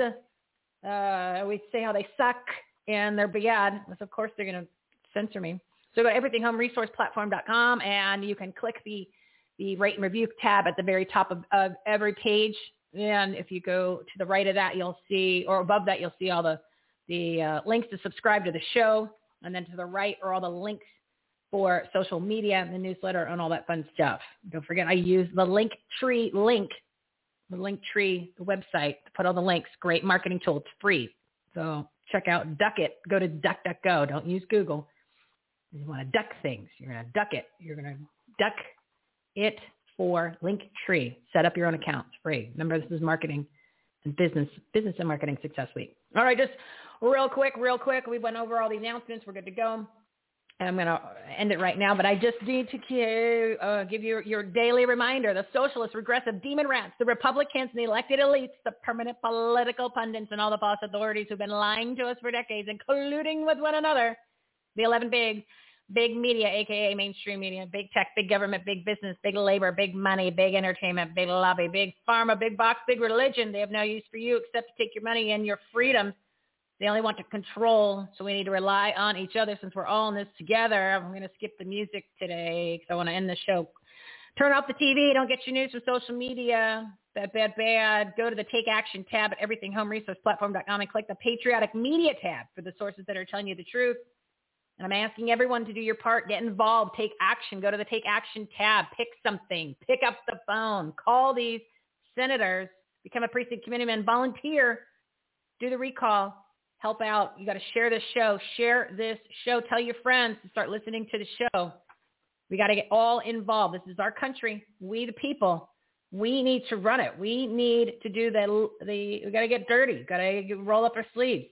Speaker 3: Uh, we say how they suck and they're bad. So of course, they're going to censor me. So go to everything home resource platform dot com, and you can click the, the rate and review tab at the very top of, of every page. And if you go to the right of that, you'll see, or above that, you'll see all the, the uh, links to subscribe to the show. And then to the right are all the links for social media, the newsletter, and all that fun stuff. Don't forget, I use the Linktree link, the Linktree the website to put all the links. Great marketing tool. It's free. So check out Duck It. Go to DuckDuckGo. Don't use Google. You want to duck things. You're going to duck it. You're going to duck it for Linktree. Set up your own account. It's free. Remember, this is marketing and business, business and marketing success week. All right, just real quick, real quick. We went over all the announcements. We're good to go. And I'm going to end it right now, but I just need to uh, give you your daily reminder. The socialist, regressive demon rats, the Republicans and the elected elites, the permanent political pundits, and all the false authorities who've been lying to us for decades and colluding with one another. The eleven big, big media, a k a mainstream media, big tech, big government, big business, big labor, big money, big entertainment, big lobby, big pharma, big box, big religion. They have no use for you except to take your money and your freedom. They only want to control, so we need to rely on each other since we're all in this together. I'm going to skip the music today because I want to end the show. Turn off the T V. Don't get your news from social media. Bad, bad, bad. Go to the Take Action tab at everything home resource platform dot com and click the Patriotic Media tab for the sources that are telling you the truth. And I'm asking everyone to do your part. Get involved. Take action. Go to the Take Action tab. Pick something. Pick up the phone. Call these senators. Become a precinct committeeman. Volunteer. Do the recall. Help out. You got to share this show. Share this show. Tell your friends to start listening to the show. We got to get all involved. This is our country. We the people. We need to run it. We need to do the, the we got to get dirty. Got to roll up our sleeves.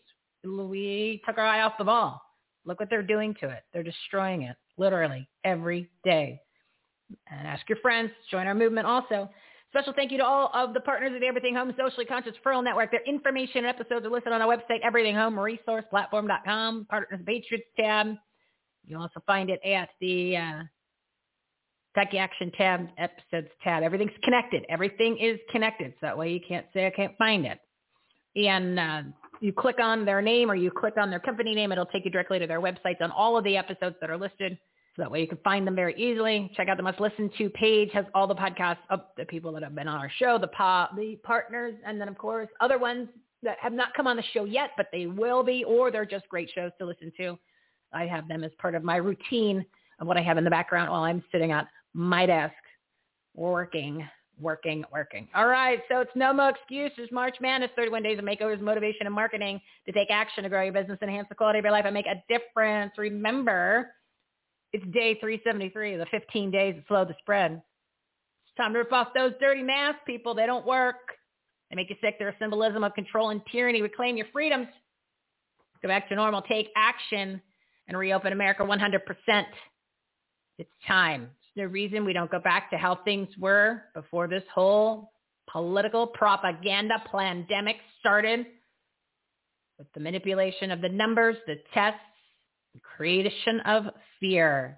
Speaker 3: We took our eye off the ball. Look what they're doing to it. They're destroying it, literally, every day. And ask your friends. Join our movement also. Special thank you to all of the partners of the Everything Home Socially Conscious Referral Network. Their information and episodes are listed on our website, everything home resource platform dot com, Partners and Patriots tab. You'll also find it at the uh, Techie Action tab, episodes tab. Everything's connected. Everything is connected. So that way you can't say I can't find it. And uh, you click on their name or you click on their company name, it'll take you directly to their websites on all of the episodes that are listed. So that way you can find them very easily. Check out the Must Listen To page, has all the podcasts of the people that have been on our show, the pa- the partners, and then, of course, other ones that have not come on the show yet, but they will be, or they're just great shows to listen to. I have them as part of my routine of what I have in the background while I'm sitting at my desk working, working, working. All right, so it's no more excuses. March Madness, thirty-one days of makeovers, motivation, and marketing to take action to grow your business, enhance the quality of your life, and make a difference. Remember, it's day three seventy-three of the fifteen days to slow the spread. It's time to rip off those dirty masks, people. They don't work. They make you sick. They're a symbolism of control and tyranny. Reclaim your freedoms. Go back to normal. Take action and reopen America one hundred percent. It's time. There's no reason we don't go back to how things were before this whole political propaganda pandemic started with the manipulation of the numbers, the tests, the creation of fear.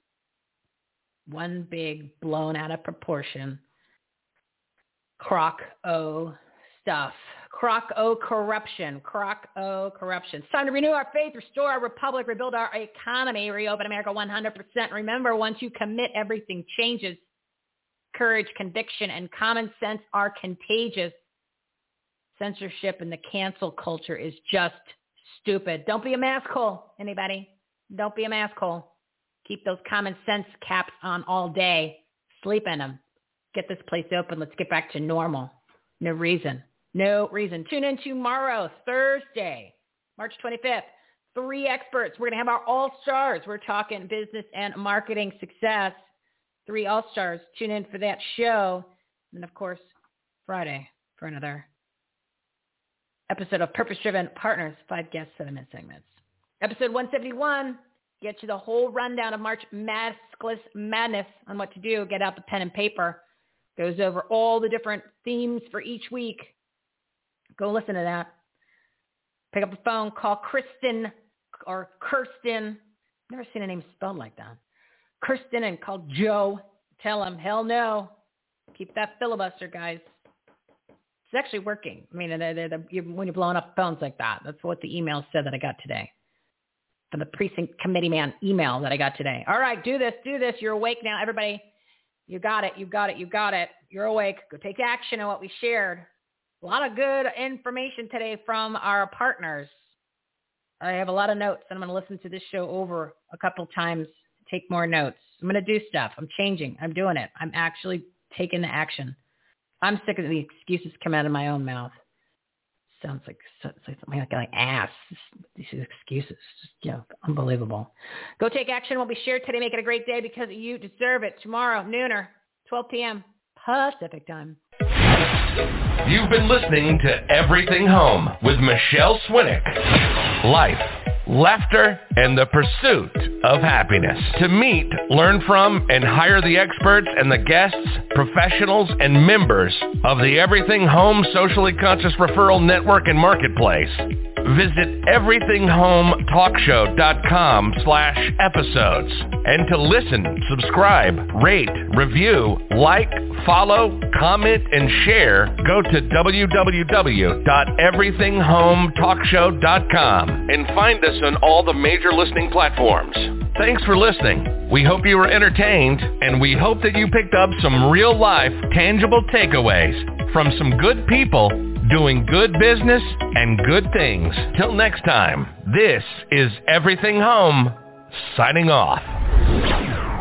Speaker 3: One big blown out of proportion crock-o stuff. Crock-o corruption. Crock-o corruption. It's time to renew our faith, restore our republic, rebuild our economy, reopen America one hundred percent. Remember, once you commit, everything changes. Courage, conviction, and common sense are contagious. Censorship and the cancel culture is just stupid. Don't be a mask hole, anybody. Don't be a mask hole. Keep those common sense caps on all day. Sleep in them. Get this place open. Let's get back to normal. No reason. No reason. Tune in tomorrow, Thursday, March twenty-fifth. Three experts. We're going to have our all-stars. We're talking business and marketing success. Three all-stars. Tune in for that show. And, of course, Friday for another episode of Purpose-Driven Partners, five guest seven-minute segments. Episode one seventy-one gets you the whole rundown of March Maskless Madness on what to do. Get out the pen and paper. Goes over all the different themes for each week. Go listen to that. Pick up the phone, call Kristen or Kirsten. Never seen a name spelled like that. Kirsten, and call Joe. Tell him, hell no. Keep that filibuster, guys. It's actually working. I mean, they're, they're, they're, when you're blowing up phones like that, that's what the email said that I got today. From the precinct committee man email that I got today. All right, do this, do this. You're awake now, everybody. You got it, you got it, you got it. You're awake. Go take action on what we shared. A lot of good information today from our partners. I have a lot of notes, and I'm going to listen to this show over a couple times, take more notes. I'm going to do stuff. I'm changing. I'm doing it. I'm actually taking the action. I'm sick of the excuses coming out of my own mouth. Sounds like, like something like an ass. These excuses, just, you know, unbelievable. Go take action. Will be shared today. Make it a great day because you deserve it. Tomorrow, nooner, twelve p.m. Pacific time.
Speaker 2: You've been listening to Everything Home with Michelle Swinnick. Life, laughter, and the pursuit of happiness. To meet, learn from, and hire the experts and the guests, professionals, and members of the Everything Home Socially Conscious Referral Network and Marketplace, visit everything home talk show dot com slash episodes. And to listen, subscribe, rate, review, like, follow, comment, and share, go to w w w dot everything home talk show dot com and find us on all the major listening platforms. Thanks for listening. We hope you were entertained, and we hope that you picked up some real-life, tangible takeaways from some good people doing good business and good things. Till next time, this is Everything Home, signing off.